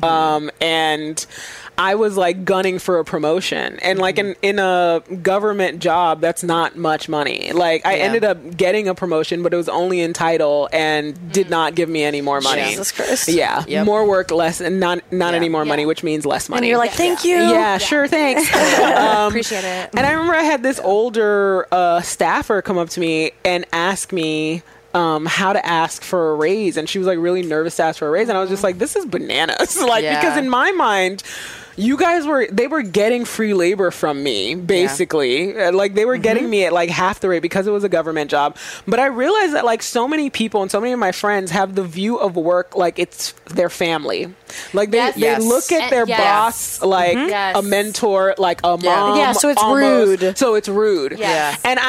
And I was gunning for a promotion, and in a government job, that's not much money. I ended up getting a promotion, but it was only in title and did not give me any more money. Jesus Christ. Yeah. Yep. More work, less, and not any more money, which means less money. And you're thank you. Yeah, sure, thanks. Appreciate it. And I remember I had this older staffer come up to me and ask me how to ask for a raise, and she was really nervous to ask for a raise, and I was just this is bananas. Because in my mind, you guys they were getting free labor from me, basically. They were getting me at half the rate because it was a government job. But I realized that so many people and so many of my friends have the view of work it's their family. They look at their boss a mentor, a mom. Yeah, so it's almost. rude. So it's rude. Yes. And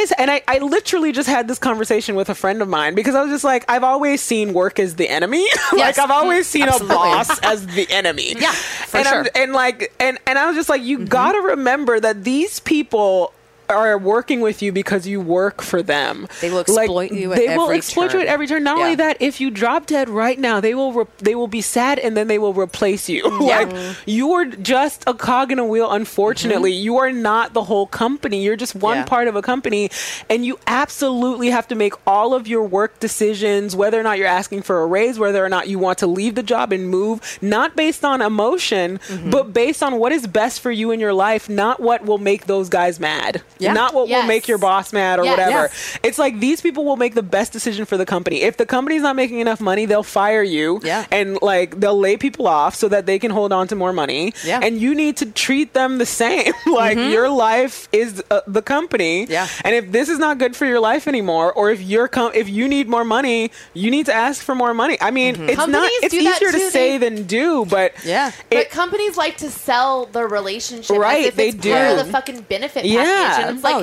I literally just had this conversation with a friend of mine because I was just I've always seen work as the enemy. I've always seen a boss as the enemy. Yeah, for sure. And I was just you gotta remember that these people are working with you because you work for them. They will exploit you at every turn. They will exploit you at every turn. Not only that, if you drop dead right now, they will be sad, and then they will replace you. You are just a cog in a wheel, unfortunately. You are not the whole company. You're just one part of a company, and you absolutely have to make all of your work decisions, whether or not you're asking for a raise, whether or not you want to leave the job and move, not based on emotion, but based on what is best for you in your life, not what will make those guys mad. Not what will make your boss mad or whatever. It's these people will make the best decision for the company. If the company's not making enough money, they'll fire you and they'll lay people off so that they can hold on to more money. And you need to treat them the same. Your life is the company. And if this is not good for your life anymore, or if you need more money, you need to ask for more money. I mean, it's easier to say than do, but but companies like to sell the relationship as if it's part of the fucking benefit package. And it's no.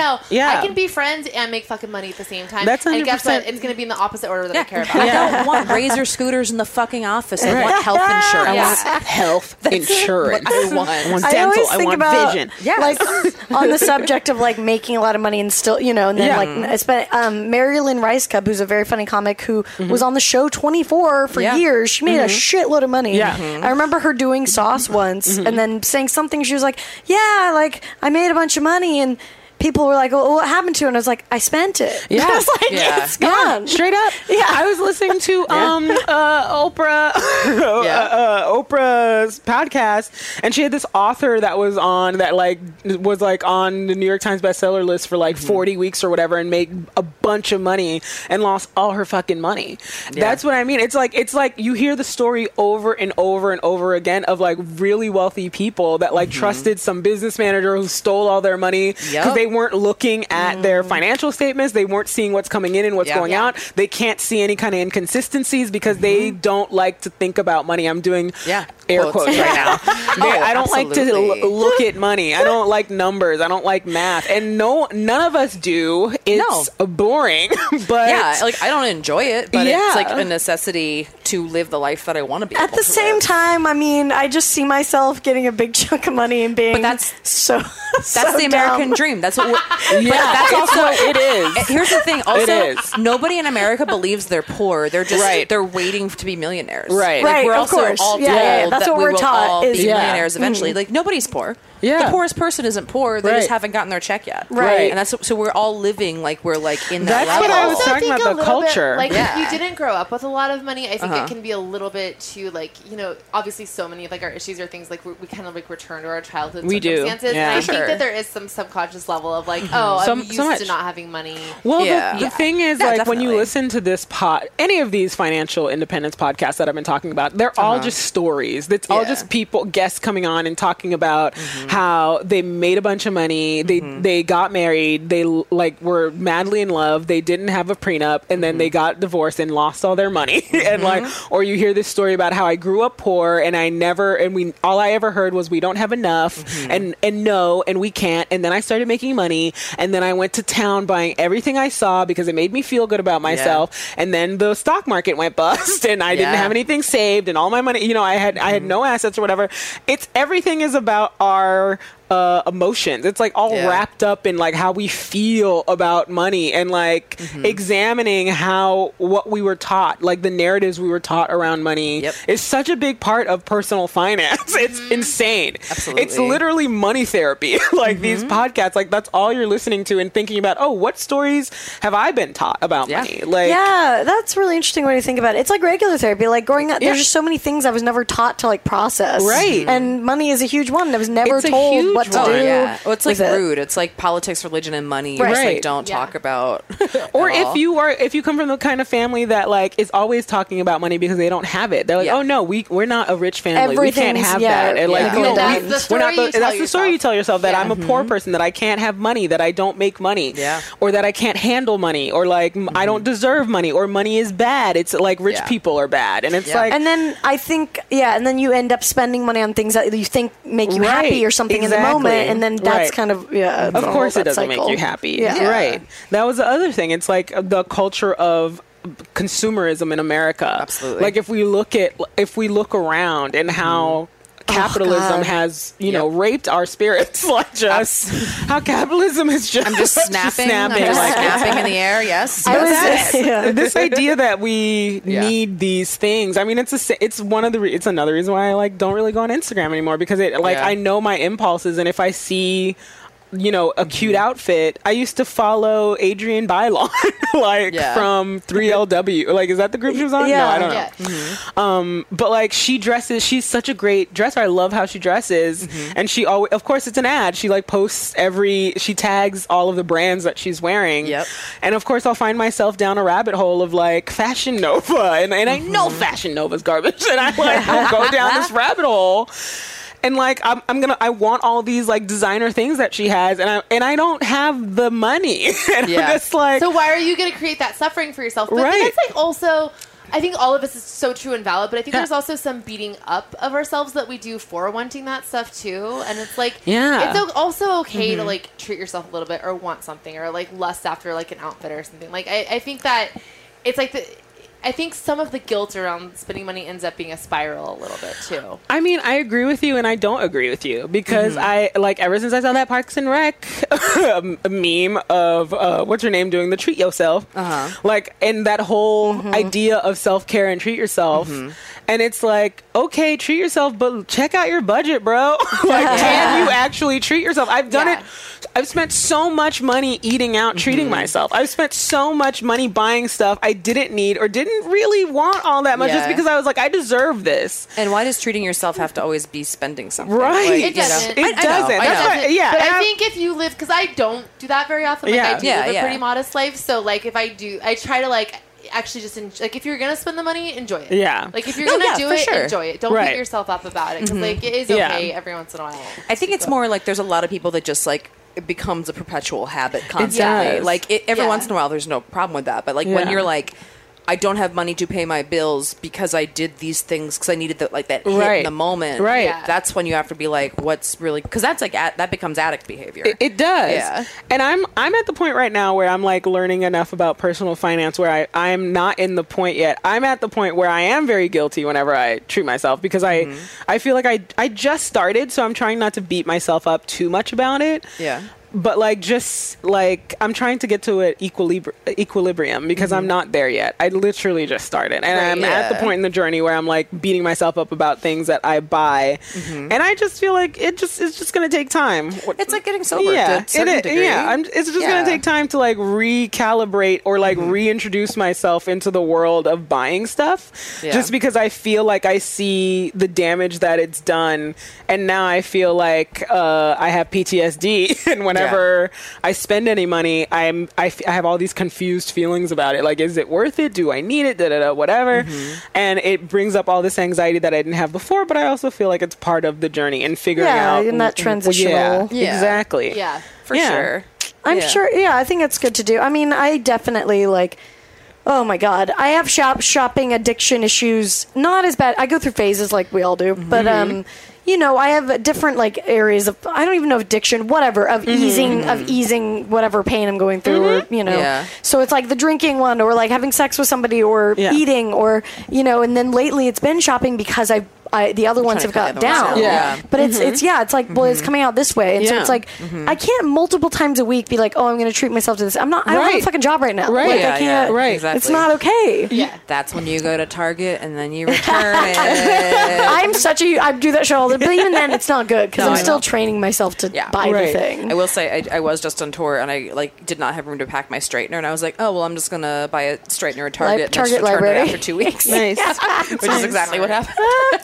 I can be friends and make fucking money at the same time. That's 100%. And guess what? It's going to be in the opposite order that I care about. I don't want razor scooters in the fucking office. I want health insurance. I want health insurance. I want dental. I want vision. On the subject of making a lot of money and still, and then I spent Marilyn Rice Cup, who's a very funny comic who was on the show 24 for years. She made a shitload of money. I remember her doing Sauce once and then saying something. She was I made a bunch of money, and people were well, what happened to it? And I was I spent it. I was it's gone. Straight up. I was listening to Oprah's podcast, and she had this author that was on that was on the New York Times bestseller list for 40 weeks or whatever, and made a bunch of money and lost all her fucking money. That's what I mean. It's you hear the story over and over and over again of really wealthy people that trusted some business manager who stole all their money because they they weren't looking at their financial statements. They weren't seeing what's coming in and what's going out. They can't see any kind of inconsistencies because they don't like to think about money. I'm doing air quotes right now. I don't like to look at money. I don't like numbers. I don't like math. And none of us do. It's boring. But like I don't enjoy it, but it's like a necessity to live the life that I want to be at the same time. I mean, I just see myself getting a big chunk of money and being that's the American dream. That's what but that's also it is. Here's the thing also, nobody in America believes they're poor. They're just they're waiting to be millionaires. Like, we're also course. all told that's that what we're taught all be millionaires eventually. Like nobody's poor. The poorest person isn't poor. They just haven't gotten their check yet. And that's so we're all living like we're like in that That's level. what I was talking about, the culture. Bit, like if you didn't grow up with a lot of money, I think it can be a little bit too like, you know, obviously so many of like our issues are things like we kind of like return to our childhood circumstances. And I think that there is some subconscious level of like, I'm used to not having money. Well, the thing is, like, when you listen to this any of these financial independence podcasts that I've been talking about, they're all just stories. It's all just guests coming on and talking about how they made a bunch of money, they got married, they like were madly in love, they didn't have a prenup, and then they got divorced and lost all their money. And like, or you hear this story about how I grew up poor and all I ever heard was we don't have enough and we can't, and then I started making money, and then I went to town buying everything I saw because it made me feel good about myself, and then the stock market went bust and I didn't have anything saved and all my money, you know, I had no assets or whatever. Everything is about our emotions. It's like all wrapped up in like how we feel about money and like examining what we were taught, like the narratives we were taught around money is such a big part of personal finance. It's insane. Absolutely. It's literally money therapy. Like these podcasts, like that's all you're listening to and thinking about, what stories have I been taught about money? Like, that's really interesting when you think about it. It's like regular therapy. Like growing up, there's just so many things I was never taught to like process. Right. And money is a huge one. I was never told what to do. Well, it's like rude. It's like politics, religion, and money. You just like don't talk about. Or if you come from the kind of family that like is always talking about money because they don't have it, they're like, oh no, we're not a rich family. We can't have that. And like, no, that's the story you tell yourself that I'm a poor person, that I can't have money, that I don't make money, or that I can't handle money, or like I don't deserve money, or money is bad. It's like rich people are bad, and it's like, and then I think, and then you end up spending money on things that you think make you happy or something in the moment. And then that's kind of, of course it doesn't make you happy. Right. That was the other thing. It's like the culture of consumerism in America. Absolutely. Like if we look around and how capitalism has, raped our spirits. Like just how capitalism is just. I'm just snapping. I'm just snapping in the air. Yes. This idea that we need these things. I mean, it's another reason why I like don't really go on Instagram anymore, because I know my impulses, and if I see a cute outfit. I used to follow Adrienne Bailon, from 3LW. Like, is that the group she was on? No, I don't know. But like, she's such a great dresser. I love how she dresses. And she always, of course it's an ad. She like posts she tags all of the brands that she's wearing. And of course I'll find myself down a rabbit hole of like Fashion Nova. And I know Fashion Nova's garbage. And I like go down this rabbit hole. And like I want all these like designer things that she has, and I don't have the money. And I'm just like, so why are you going to create that suffering for yourself? But that's like also, I think all of this is so true and valid, but I think there's also some beating up of ourselves that we do for wanting that stuff too. And it's like, it's also okay to like treat yourself a little bit or want something or like lust after like an outfit or something. Like I think that it's like I think some of the guilt around spending money ends up being a spiral a little bit too. I mean, I agree with you and I don't agree with you, because I like ever since I saw that Parks and Rec meme of what's her name doing the treat yourself, like, and that whole idea of self-care and treat yourself. And it's like, okay, treat yourself, but check out your budget, bro. Like, can you actually treat yourself? I've done it. I've spent so much money eating out, treating myself. I've spent so much money buying stuff I didn't need or didn't really want all that much, just because I was like, I deserve this. And why does treating yourself have to always be spending something? Right. Like, it doesn't. It doesn't. But I think if you live, because I don't do that very often. Like, I do live a pretty modest life. So like if I do, I try to like actually just like if you're gonna spend the money, enjoy it. Like if you're gonna do it, enjoy it. Don't beat yourself up about it, because like it is okay every once in a while. I think it's more like there's a lot of people that just like it becomes a perpetual habit constantly. Like every once in a while, there's no problem with that. But like when you're like, I don't have money to pay my bills because I did these things because I needed that hit in the moment. Right. Yeah. That's when you have to be like, what's really, because that's like that becomes addict behavior. It does. Yeah. And I'm at the point right now where I'm like learning enough about personal finance where I'm not in the point yet. I'm at the point where I am very guilty whenever I treat myself because I feel like I just started, so I'm trying not to beat myself up too much about it. Yeah. But like just like I'm trying to get to an equilibrium because I'm not there yet. I literally just started, and I'm at the point in the journey where I'm like beating myself up about things that I buy, and I just feel like it's just going to take time. It's like getting sober. Yeah, to a certain degree. It's just going to take time to like recalibrate or like reintroduce myself into the world of buying stuff. Yeah. Just because I feel like I see the damage that it's done, and now I feel like I have PTSD, and whenever I spend any money, I have all these confused feelings about it. Like, is it worth it? Do I need it? Whatever. And it brings up all this anxiety that I didn't have before, but I also feel like it's part of the journey and figuring out. Yeah, in that transitional. Exactly. Yeah, for sure. I'm sure. Yeah, I think it's good to do. I mean, I definitely like. Oh my God, I have shopping addiction issues. Not as bad. I go through phases like we all do, but you know, I have different like areas of, I don't even know, addiction, whatever, of easing whatever pain I'm going through, or, you know. Yeah. So it's like the drinking one, or like having sex with somebody, or eating, or, you know, and then lately it's been shopping because the other ones have got down. Yeah. But it's like, well, it's coming out this way. And so it's like, I can't multiple times a week be like, oh, I'm going to treat myself to this. I don't have a fucking job right now. Right. Like, I can't. Right. Exactly. It's not okay. Yeah. That's when you go to Target and then you return it. I do that shit all the time. But even then, it's not good because I'm still training myself to buy the thing. I will say, I was just on tour and I like did not have room to pack my straightener, and I was like, oh, well, I'm just going to buy a straightener at Target and Target just return library. it after 2 weeks. Nice. Which is exactly what happened.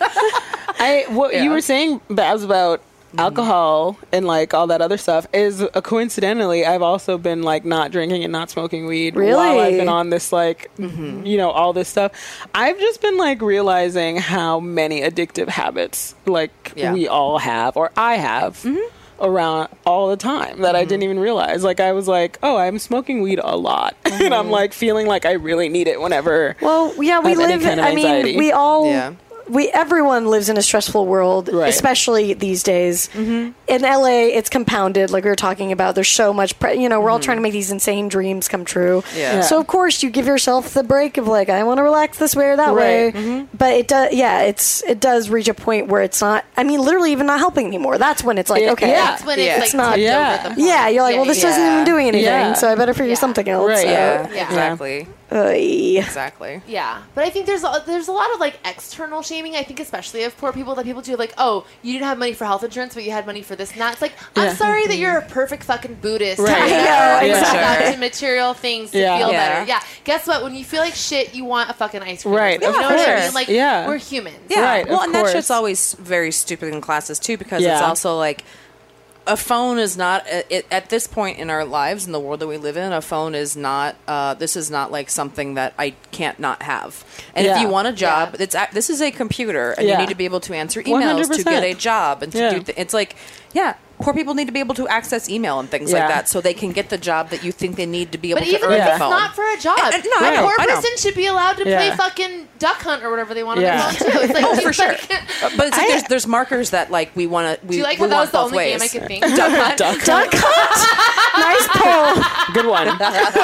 You were saying, Babs, about alcohol and like all that other stuff is coincidentally I've also been like not drinking and not smoking weed while I've been on this like you know, all this stuff. I've just been like realizing how many addictive habits like we all have, or I have around all the time that I didn't even realize. Like I was like, oh, I'm smoking weed a lot and I'm like feeling like I really need it whenever we live, I mean, we all everyone lives in a stressful world, especially these days. In LA, it's compounded, like we were talking about. There's so much, we're all trying to make these insane dreams come true. So of course you give yourself the break of like, I want to relax this way or that way. But it does, it does reach a point where it's not. I mean, literally even not helping anymore. That's when it's like, okay, that's when it's like not. You're like, well, this isn't even doing anything, so I better figure something else. Right. So. Exactly. Exactly. Yeah, but I think there's a lot of like external shaming. I think especially of poor people that people do like, oh, you didn't have money for health insurance, but you had money for this and that. It's like, I'm sorry that you're a perfect fucking Buddhist. Right. I know. Exactly. To material things to feel better. Yeah. Guess what? When you feel like shit, you want a fucking ice cream. Right. You know what I mean? Like, yeah. we're humans. Yeah. Right. Well, and course. that shit's always very stupid in classes too, because it's also like, a phone is not at this point in our lives, in the world that we live in, a phone is not this is not like something that I can't not have. And if you want a job, this is a computer, and you need to be able to answer emails 100%. to get a job and to do it's like poor people need to be able to access email and things like that so they can get the job that you think they need to be able to earn the phone. But even if it's not for a job, a poor I know. person should be allowed to play fucking Duck Hunt or whatever they want on their phone too. It's like, for sure. But it's like there's markers that like we want to. Do you like how that was the only game I could think? Duck Hunt. Duck Hunt. Nice pull. Good one.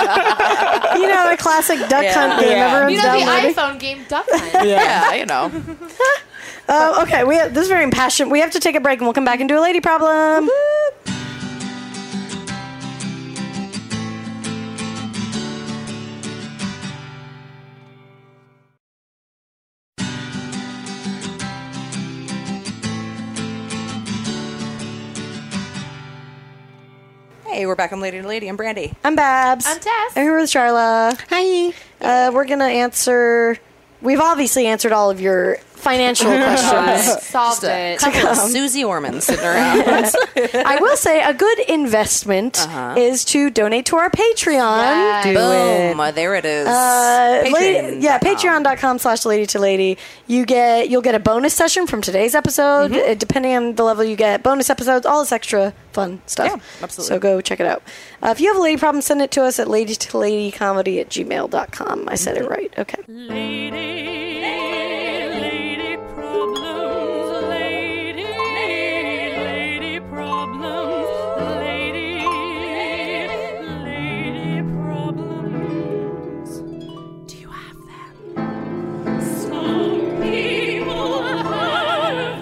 You know, the classic Duck Hunt game. Everyone's You know the downloading. iPhone game Duck Hunt. Yeah, you know. Okay, this is very impassioned. We have to take a break, and we'll come back and do a lady problem. Hey, we're back on Lady to Lady. I'm Brandy. I'm Babs. I'm Tess. I'm here with Charla. Hi. We're going to answer... We've obviously answered all of your financial questions. Solved it. Couple of Susie Orman sitting around. I will say a good investment is to donate to our Patreon. Boom. There it is. Patreon.com/LadyToLady. You'll get a bonus session from today's episode. Depending on the level you get, bonus episodes, all this extra fun stuff. Yeah, absolutely. So go check it out. If you have a lady problem, send it to us at ladytoladycomedy@gmail.com. I said it right. Okay. Lady problems, lady problems, lady problems. Do you have them? Some people have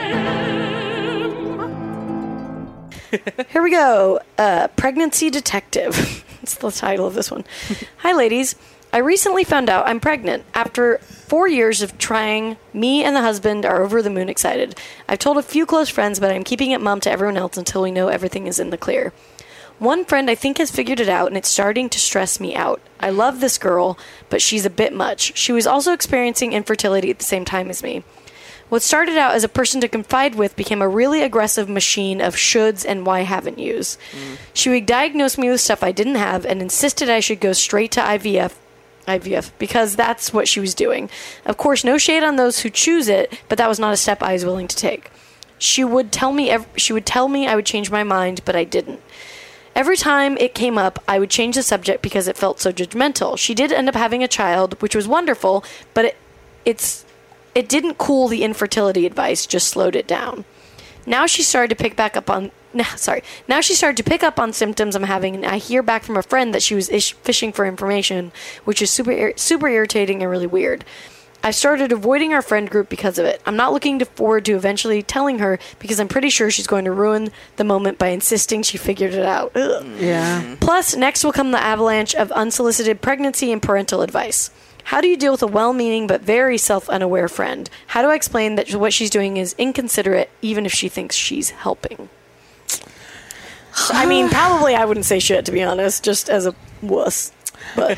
them. Here we go. Pregnancy Detective. That's the title of this one. Hi, ladies. I recently found out I'm pregnant. After 4 years of trying, me and the husband are over the moon excited. I've told a few close friends, but I'm keeping it mum to everyone else until we know everything is in the clear. One friend I think has figured it out, and it's starting to stress me out. I love this girl, but she's a bit much. She was also experiencing infertility at the same time as me. What started out as a person to confide with became a really aggressive machine of shoulds and why haven't yous. She would diagnose me with stuff I didn't have and insisted I should go straight to IVF because that's what she was doing. Of course, no shade on those who choose it, but that was not a step I was willing to take. She would tell me I would change my mind, but I didn't. Every time it came up, I would change the subject because it felt so judgmental. She did end up having a child, which was wonderful, but it didn't cool the infertility advice, just slowed it down. Now she started to pick up on symptoms I'm having, and I hear back from a friend that she was fishing for information, which is super irritating and really weird. I started avoiding our friend group because of it. I'm not looking forward to eventually telling her because I'm pretty sure she's going to ruin the moment by insisting she figured it out. Ugh. Yeah. Plus, next will come the avalanche of unsolicited pregnancy and parental advice. How do you deal with a well-meaning but very self-unaware friend? How do I explain that what she's doing is inconsiderate even if she thinks she's helping? I mean, probably I wouldn't say shit, to be honest, just as a wuss. But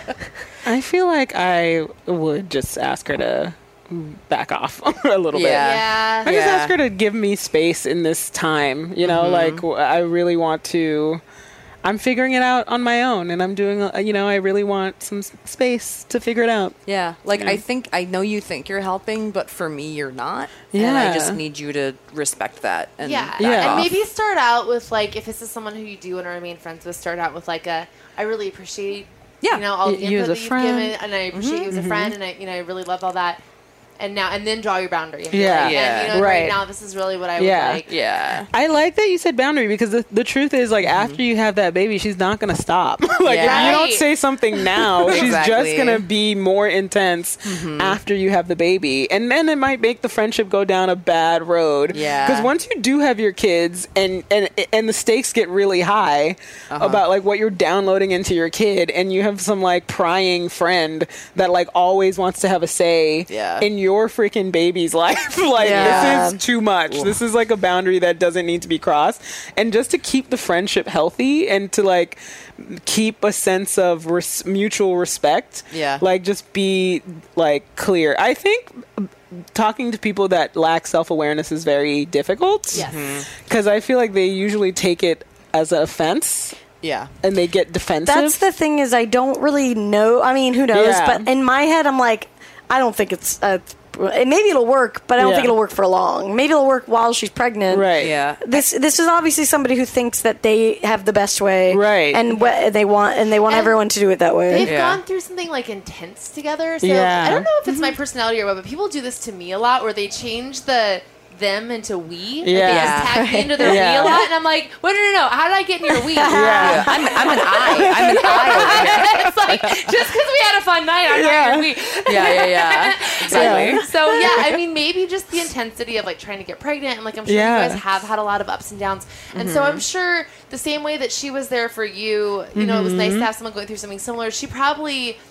I feel like I would just ask her to back off a little bit. Yeah. I just ask her to give me space in this time. You know, like I really want to... I'm figuring it out on my own, and I'm doing, I really want some space to figure it out. Yeah. Like, I know you think you're helping, but for me, you're not. Yeah. And I just need you to respect that. And back And off. maybe start out with, like, if this is someone who you do want to remain friends with, start out with, like, I really appreciate, all the input that you've given, and I appreciate you as a friend, and I really love all that. And then draw your boundary. And right now, this is really what I would like. Yeah. I like that you said boundary because the truth is, like, after you have that baby, she's not going to stop. Like, if you don't say something now, she's just going to be more intense after you have the baby. And then it might make the friendship go down a bad road. Yeah. Because once you do have your kids and the stakes get really high about, like, what you're downloading into your kid, and you have some, like, prying friend that, like, always wants to have a say in your freaking baby's life. This is too much. Ooh. This is like a boundary that doesn't need to be crossed. And just to keep the friendship healthy and to like keep a sense of mutual respect, like just be like clear. I think talking to people that lack self-awareness is very difficult. Yes. Because I feel like they usually take it as an offense. Yeah. And they get defensive. that's the thing is I don't really know. I mean, who knows? Yeah. But in my head, I'm like, I don't think it's... maybe it'll work, but I don't think it'll work for long. Maybe it'll work while she's pregnant. Right. Yeah. This is obviously somebody who thinks that they have the best way. Right. And they want everyone to do it that way. They've gone through something like intense together. So I don't know if it's my personality or what, but people do this to me a lot where they change the them into we. Yeah. Like they just tag me into their we a lot, and I'm like, well, no. How did I get in your we? I'm an I. I'm an I over here. It's like, just because we had a fun night, I'm not your we. Yeah. Exactly. So, I mean, maybe just the intensity of, like, trying to get pregnant, and, like, I'm sure you guys have had a lot of ups and downs. And so I'm sure the same way that she was there for you, you know, it was nice to have someone going through something similar. She probably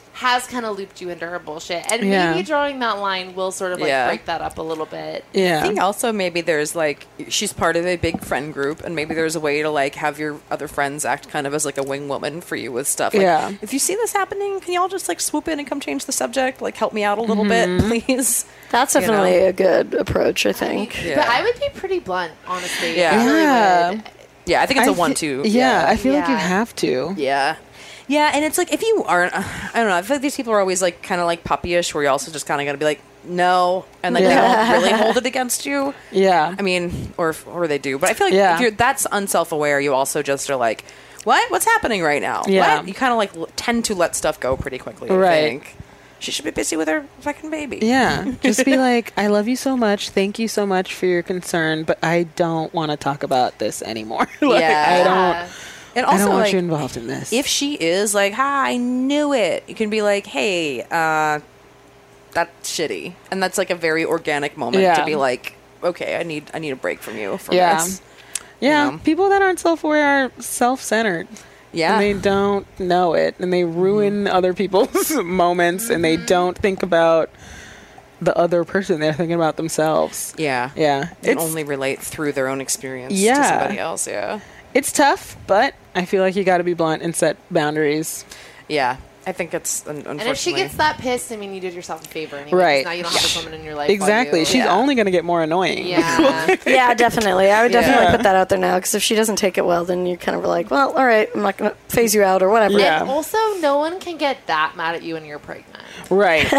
has kind of looped you into her bullshit. And maybe drawing that line will sort of like break that up a little bit. I think also maybe there's like, she's part of a big friend group, and maybe there's a way to like have your other friends act kind of as like a wing woman for you with stuff. Like, if you see this happening, can y'all just like swoop in and come change the subject? Like help me out a little bit, please. That's definitely a good approach, I think. But I would be pretty blunt, honestly. Yeah. I really would. Yeah, I think it's a 1-2. Yeah, I feel like you have to. Yeah. Yeah, and it's like, if you aren't, I don't know, I feel like these people are always like kind of like puppyish, where you're also just kind of going to be like, no, and like they don't really hold it against you. Yeah. I mean, or they do. But I feel like if you're that's unself-aware, you also just are like, what? What's happening right now? Yeah. What? You kind of like tend to let stuff go pretty quickly, I think. She should be busy with her fucking baby. Yeah. Just be like, I love you so much. Thank you so much for your concern, but I don't want to talk about this anymore. I don't. And also, I don't want like, you involved in this. If she is like, I knew it, you can be like, hey, that's shitty. And that's like a very organic moment to be like, okay, I need a break from you from this. Yeah. You know? People that aren't self-aware are self-centered. Yeah. And they don't know it. And they ruin other people's moments, and they don't think about the other person. They're thinking about themselves. Yeah. Yeah. They only relate through their own experience to somebody else. Yeah. It's tough, but I feel like you got to be blunt and set boundaries. Yeah. I think it's, unfortunately. And if she gets that pissed, I mean, you did yourself a favor anyway. Right. Now you don't have this woman in your life. Exactly. She's only going to get more annoying. Yeah. Yeah, definitely. I would definitely put that out there now, because if she doesn't take it well, then you're kind of like, well, all right, I'm not going to phase you out or whatever. Yeah. And also, no one can get that mad at you when you're pregnant. Right.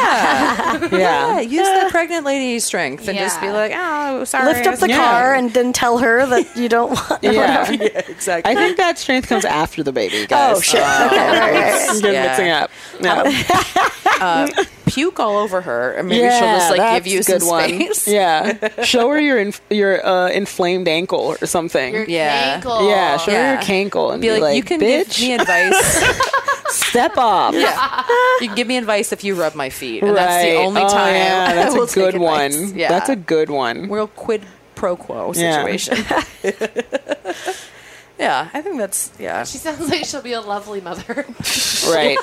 Yeah. Use the pregnant lady's strength and just be like, oh, sorry. Lift up the car and then tell her that you don't want. Yeah, exactly. I think that strength comes after the baby, guys. Oh, shit. Okay, right. You're mixing up. No. Puke all over her, and maybe she'll just like give you some space. Yeah, show her your inflamed ankle or something. Your cankle. Yeah, show her your cankle and be like, you can bitch, give me advice. Step off. Yeah, you can give me advice if you rub my feet, and that's the only time. Yeah, that's I will a good take one. advice. Yeah, that's a good one. Real quid pro quo situation. Yeah, I think that's, She sounds like she'll be a lovely mother. Right.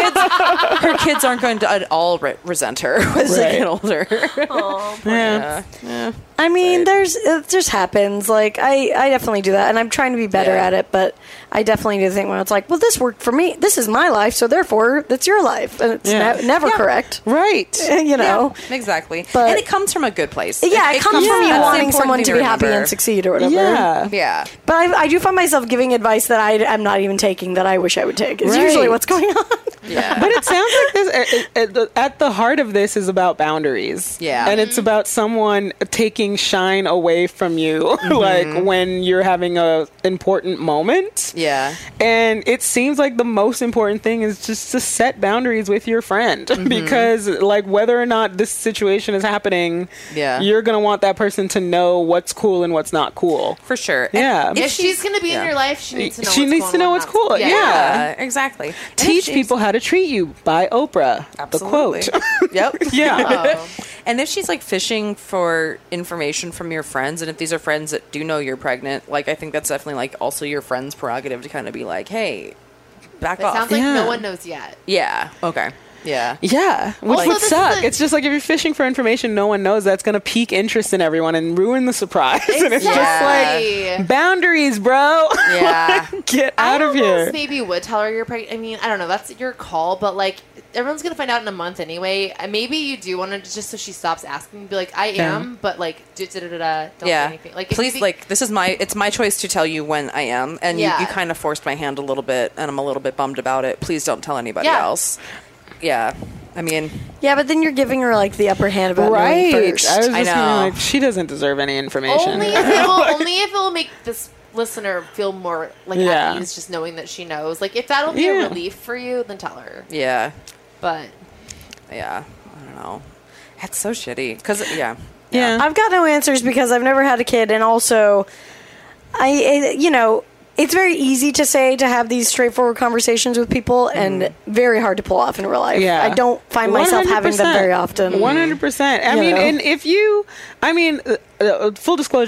Her kids aren't going to at all resent her as they get older. Oh, yeah. I mean, it just happens. Like, I definitely do that, and I'm trying to be better at it, but I definitely do the thing when it's like, well, this worked for me. This is my life, so therefore, it's your life. And it's never correct. Right. You know? Yeah, exactly. But, and it comes from a good place. Yeah, it comes from you wanting someone to be happy and succeed or whatever. Yeah. Yeah. But I do find myself giving advice that I'm not even taking that I wish I would take. It's usually what's going on. Yeah. But it sounds like this, at the heart of this is about boundaries. Yeah. And it's about someone taking shine away from you, like when you're having a important moment. Yeah. And it seems like the most important thing is just to set boundaries with your friend, because like whether or not this situation is happening, you're going to want that person to know what's cool and what's not cool. For sure. Yeah. If she's going to be in your life, she needs to know what's cool. Yeah. Exactly. Teach people how to treat you by Oprah. Absolutely. The quote. Yep. Yeah. Oh. And if she's like fishing for information from your friends, and if these are friends that do know you're pregnant, like I think that's definitely like also your friend's prerogative to kind of be like, hey, back off. It sounds like no one knows yet. Yeah. Okay. Yeah. Yeah. Which would suck. It's just like if you're fishing for information no one knows, that's going to pique interest in everyone and ruin the surprise. Exactly. And it's just like, boundaries, bro. Yeah. Get out of here. Maybe you would tell her you're pregnant. I mean, I don't know. That's your call, but like everyone's going to find out in a month anyway. Maybe you do want to, just so she stops asking, be like, I am, but like, don't say anything. Like, please, like, it's my choice to tell you when I am, and you kind of forced my hand a little bit, and I'm a little bit bummed about it. Please don't tell anybody else. Yeah. I mean... Yeah, but then you're giving her, like, the upper hand about knowing first. I was just like, she doesn't deserve any information. Only if it will make this listener feel more, like, at ease just knowing that she knows. Like, if that'll be a relief for you, then tell her. Yeah. But... Yeah. I don't know. That's so shitty. Because, Yeah. I've got no answers because I've never had a kid, and also, it's very easy to have these straightforward conversations with people and very hard to pull off in real life. Yeah. I don't find myself having them very often. 100%. I mean, and if you, full disclosure,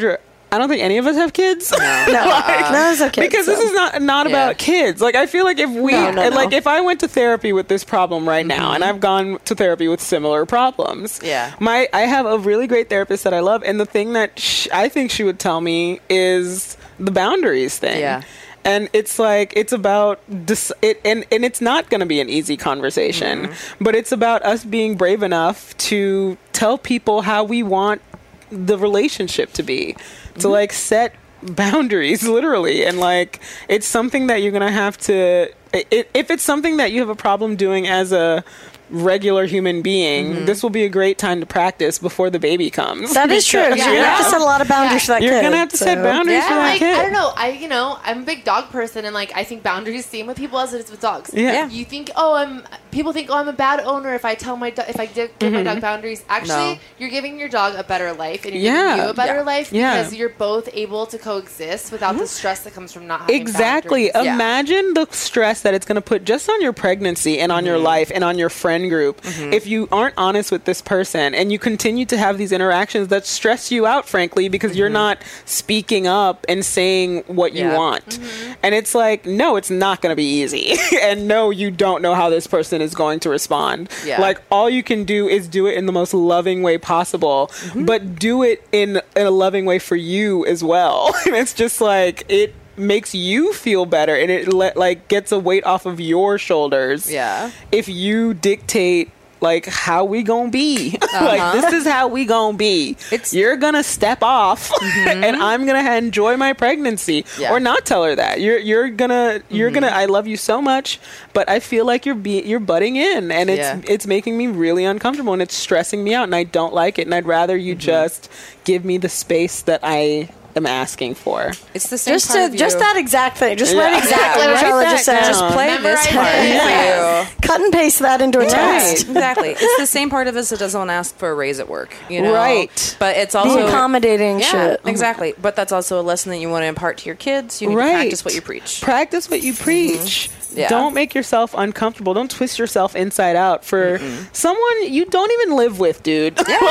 I don't think any of us have kids. No, none of us have kids. Because this is not about kids. Like, I feel like if we, like, if I went to therapy with this problem right now, and I've gone to therapy with similar problems, I have a really great therapist that I love, and the thing that I think she would tell me is the boundaries thing. Yeah. And it's like, it's about and it's not going to be an easy conversation, but it's about us being brave enough to tell people how we want the relationship to be, to like set boundaries literally. And like, it's something that you're going to have to, if it's something that you have a problem doing as a regular human being, this will be a great time to practice before the baby comes. That is true. You're going to have to set a lot of boundaries for that kid. You're going to have to set boundaries for that kid. I don't know. I'm a big dog person, and like I think boundaries same with people as it is with dogs. Yeah. You think, people think, I'm a bad owner if I tell my if I give my dog boundaries. Actually, you're giving your dog a better life, and you're giving you a better life because you're both able to coexist without the stress that comes from not having boundaries. Imagine the stress that it's going to put just on your pregnancy and on your life and on your friend group if you aren't honest with this person and you continue to have these interactions that stress you out, frankly, because you're not speaking up and saying what you want. And it's like, no, it's not going to be easy. And no, you don't know how this person is going to respond. Like, all you can do is do it in the most loving way possible, but do it in a loving way for you as well. And it's just like, it makes you feel better, and it like gets a weight off of your shoulders. If you dictate like how we gonna be, like this is how we gonna be. You're gonna step off, and I'm gonna enjoy my pregnancy, or not tell her that. You're gonna. I love you so much, but I feel like you're butting in, and it's making me really uncomfortable, and it's stressing me out, and I don't like it, and I'd rather you just give me the space that I am asking for. It's the same just that exact thing. Just write exactly what Charlotte just said. Just play this part for you. Cut and paste that into a text. Exactly. It's the same part of us that doesn't want to ask for a raise at work. You know? Right. But it's also the accommodating shit. Exactly. But that's also a lesson that you want to impart to your kids. You need to practice what you preach. Practice what you preach. Don't make yourself uncomfortable. Don't twist yourself inside out for someone you don't even live with, dude.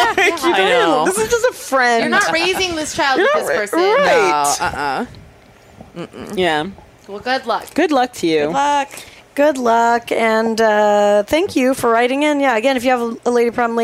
I know. This is just a friend. You're not raising this child with this person. Right. No. Yeah. Well, good luck. Good luck to you. Good luck. Good luck, and thank you for writing in. Yeah, again, if you have a lady problem,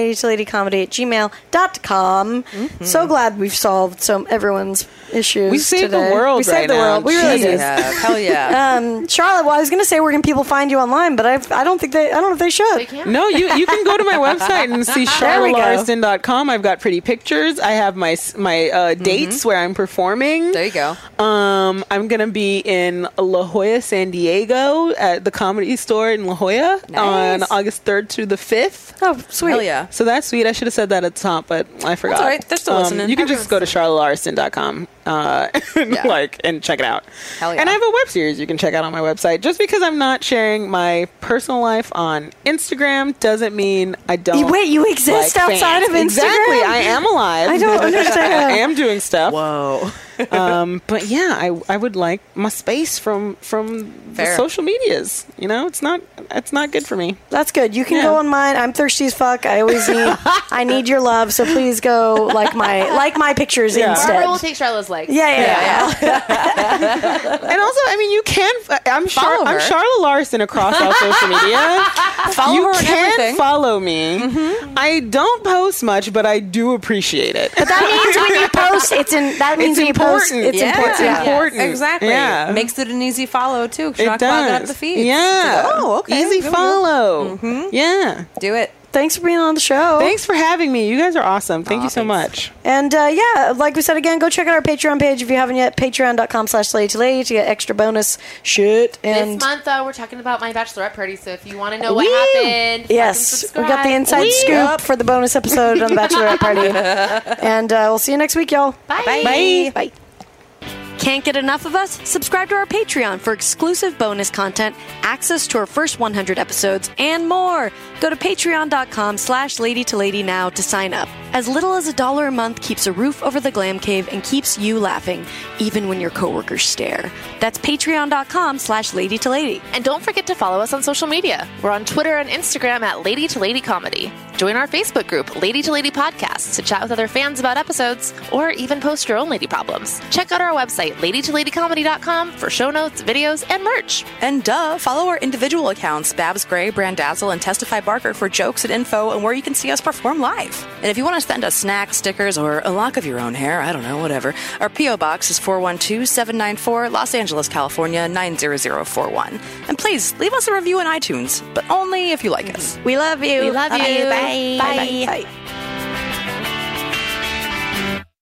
ladytoladycomedy@gmail.com. So glad we've solved everyone's issues. We saved today. the world. We saved the world. We really did. Hell yeah. Charlotte, well, I was going to say where can people find you online, but I don't know if they should. They can. No, you can go to my website and see charlottelarson.com. I've got pretty pictures. I have my dates where I'm performing. There you go. I'm going to be in La Jolla, San Diego at the Comedy Store in La Jolla on August 3rd through the 5th. Oh, sweet. Hell yeah. So that's sweet. I should have said that at the top, but I forgot. That's all right. They're still listening. You can just go to charlottelarson.com and check it out. Hell yeah. And I have a web series you can check out on my website. Just because I'm not sharing my personal life on Instagram doesn't mean I don't. Wait, you exist outside of Instagram? Exactly. I am alive. I don't understand. I am doing stuff. Whoa. But yeah, I would like my space from the social medias. You know, it's not good for me. That's good. You can go on mine. I'm thirsty as fuck. I need your love. So please go like my pictures instead. Barbara will take Charlotte's legs. Yeah. And also, I mean, you can. I'm Charlotte Larson across all social media. Follow her on everything. Follow me. I don't post much, but I do appreciate it. But that means when you post, it's important. It's important. Important. Exactly. Yeah. Makes it an easy follow too. Because you're not does. clogging up the feed. Yeah. Oh, okay. Easy follow. Yeah. Do it. Thanks for being on the show. Thanks for having me. You guys are awesome. Thank you so much. And like we said again, go check out our Patreon page if you haven't yet. Patreon.com/ladytolady to get extra bonus shit. And this month we're talking about my bachelorette party. So if you want to know what happened, yes, we got the inside scoop for the bonus episode on the bachelorette party. And we'll see you next week, y'all. Bye. Bye. Bye. Can't get enough of us? Subscribe to our Patreon for exclusive bonus content, access to our first 100 episodes, and more. Go to patreon.com/ladytolady now to sign up. As little as $1 a month keeps a roof over the glam cave and keeps you laughing, even when your coworkers stare. That's patreon.com/ladytolady. And don't forget to follow us on social media. We're on Twitter and Instagram at Lady to Lady Comedy. Join our Facebook group, Lady to Lady Podcast, to chat with other fans about episodes, or even post your own lady problems. Check out our website, ladytoladycomedy.com, for show notes, videos, and merch. And follow our individual accounts, Babs Gray, Brandazzle, and Testify Barker, for jokes and info and where you can see us perform live. And if you want to send us snacks, stickers, or a lock of your own hair, I don't know, whatever, our P.O. Box is 412-794, Los Angeles, California, 90041. And please, leave us a review on iTunes, but only if you like us. We love you. We love you. Bye. Bye. Bye. Bye.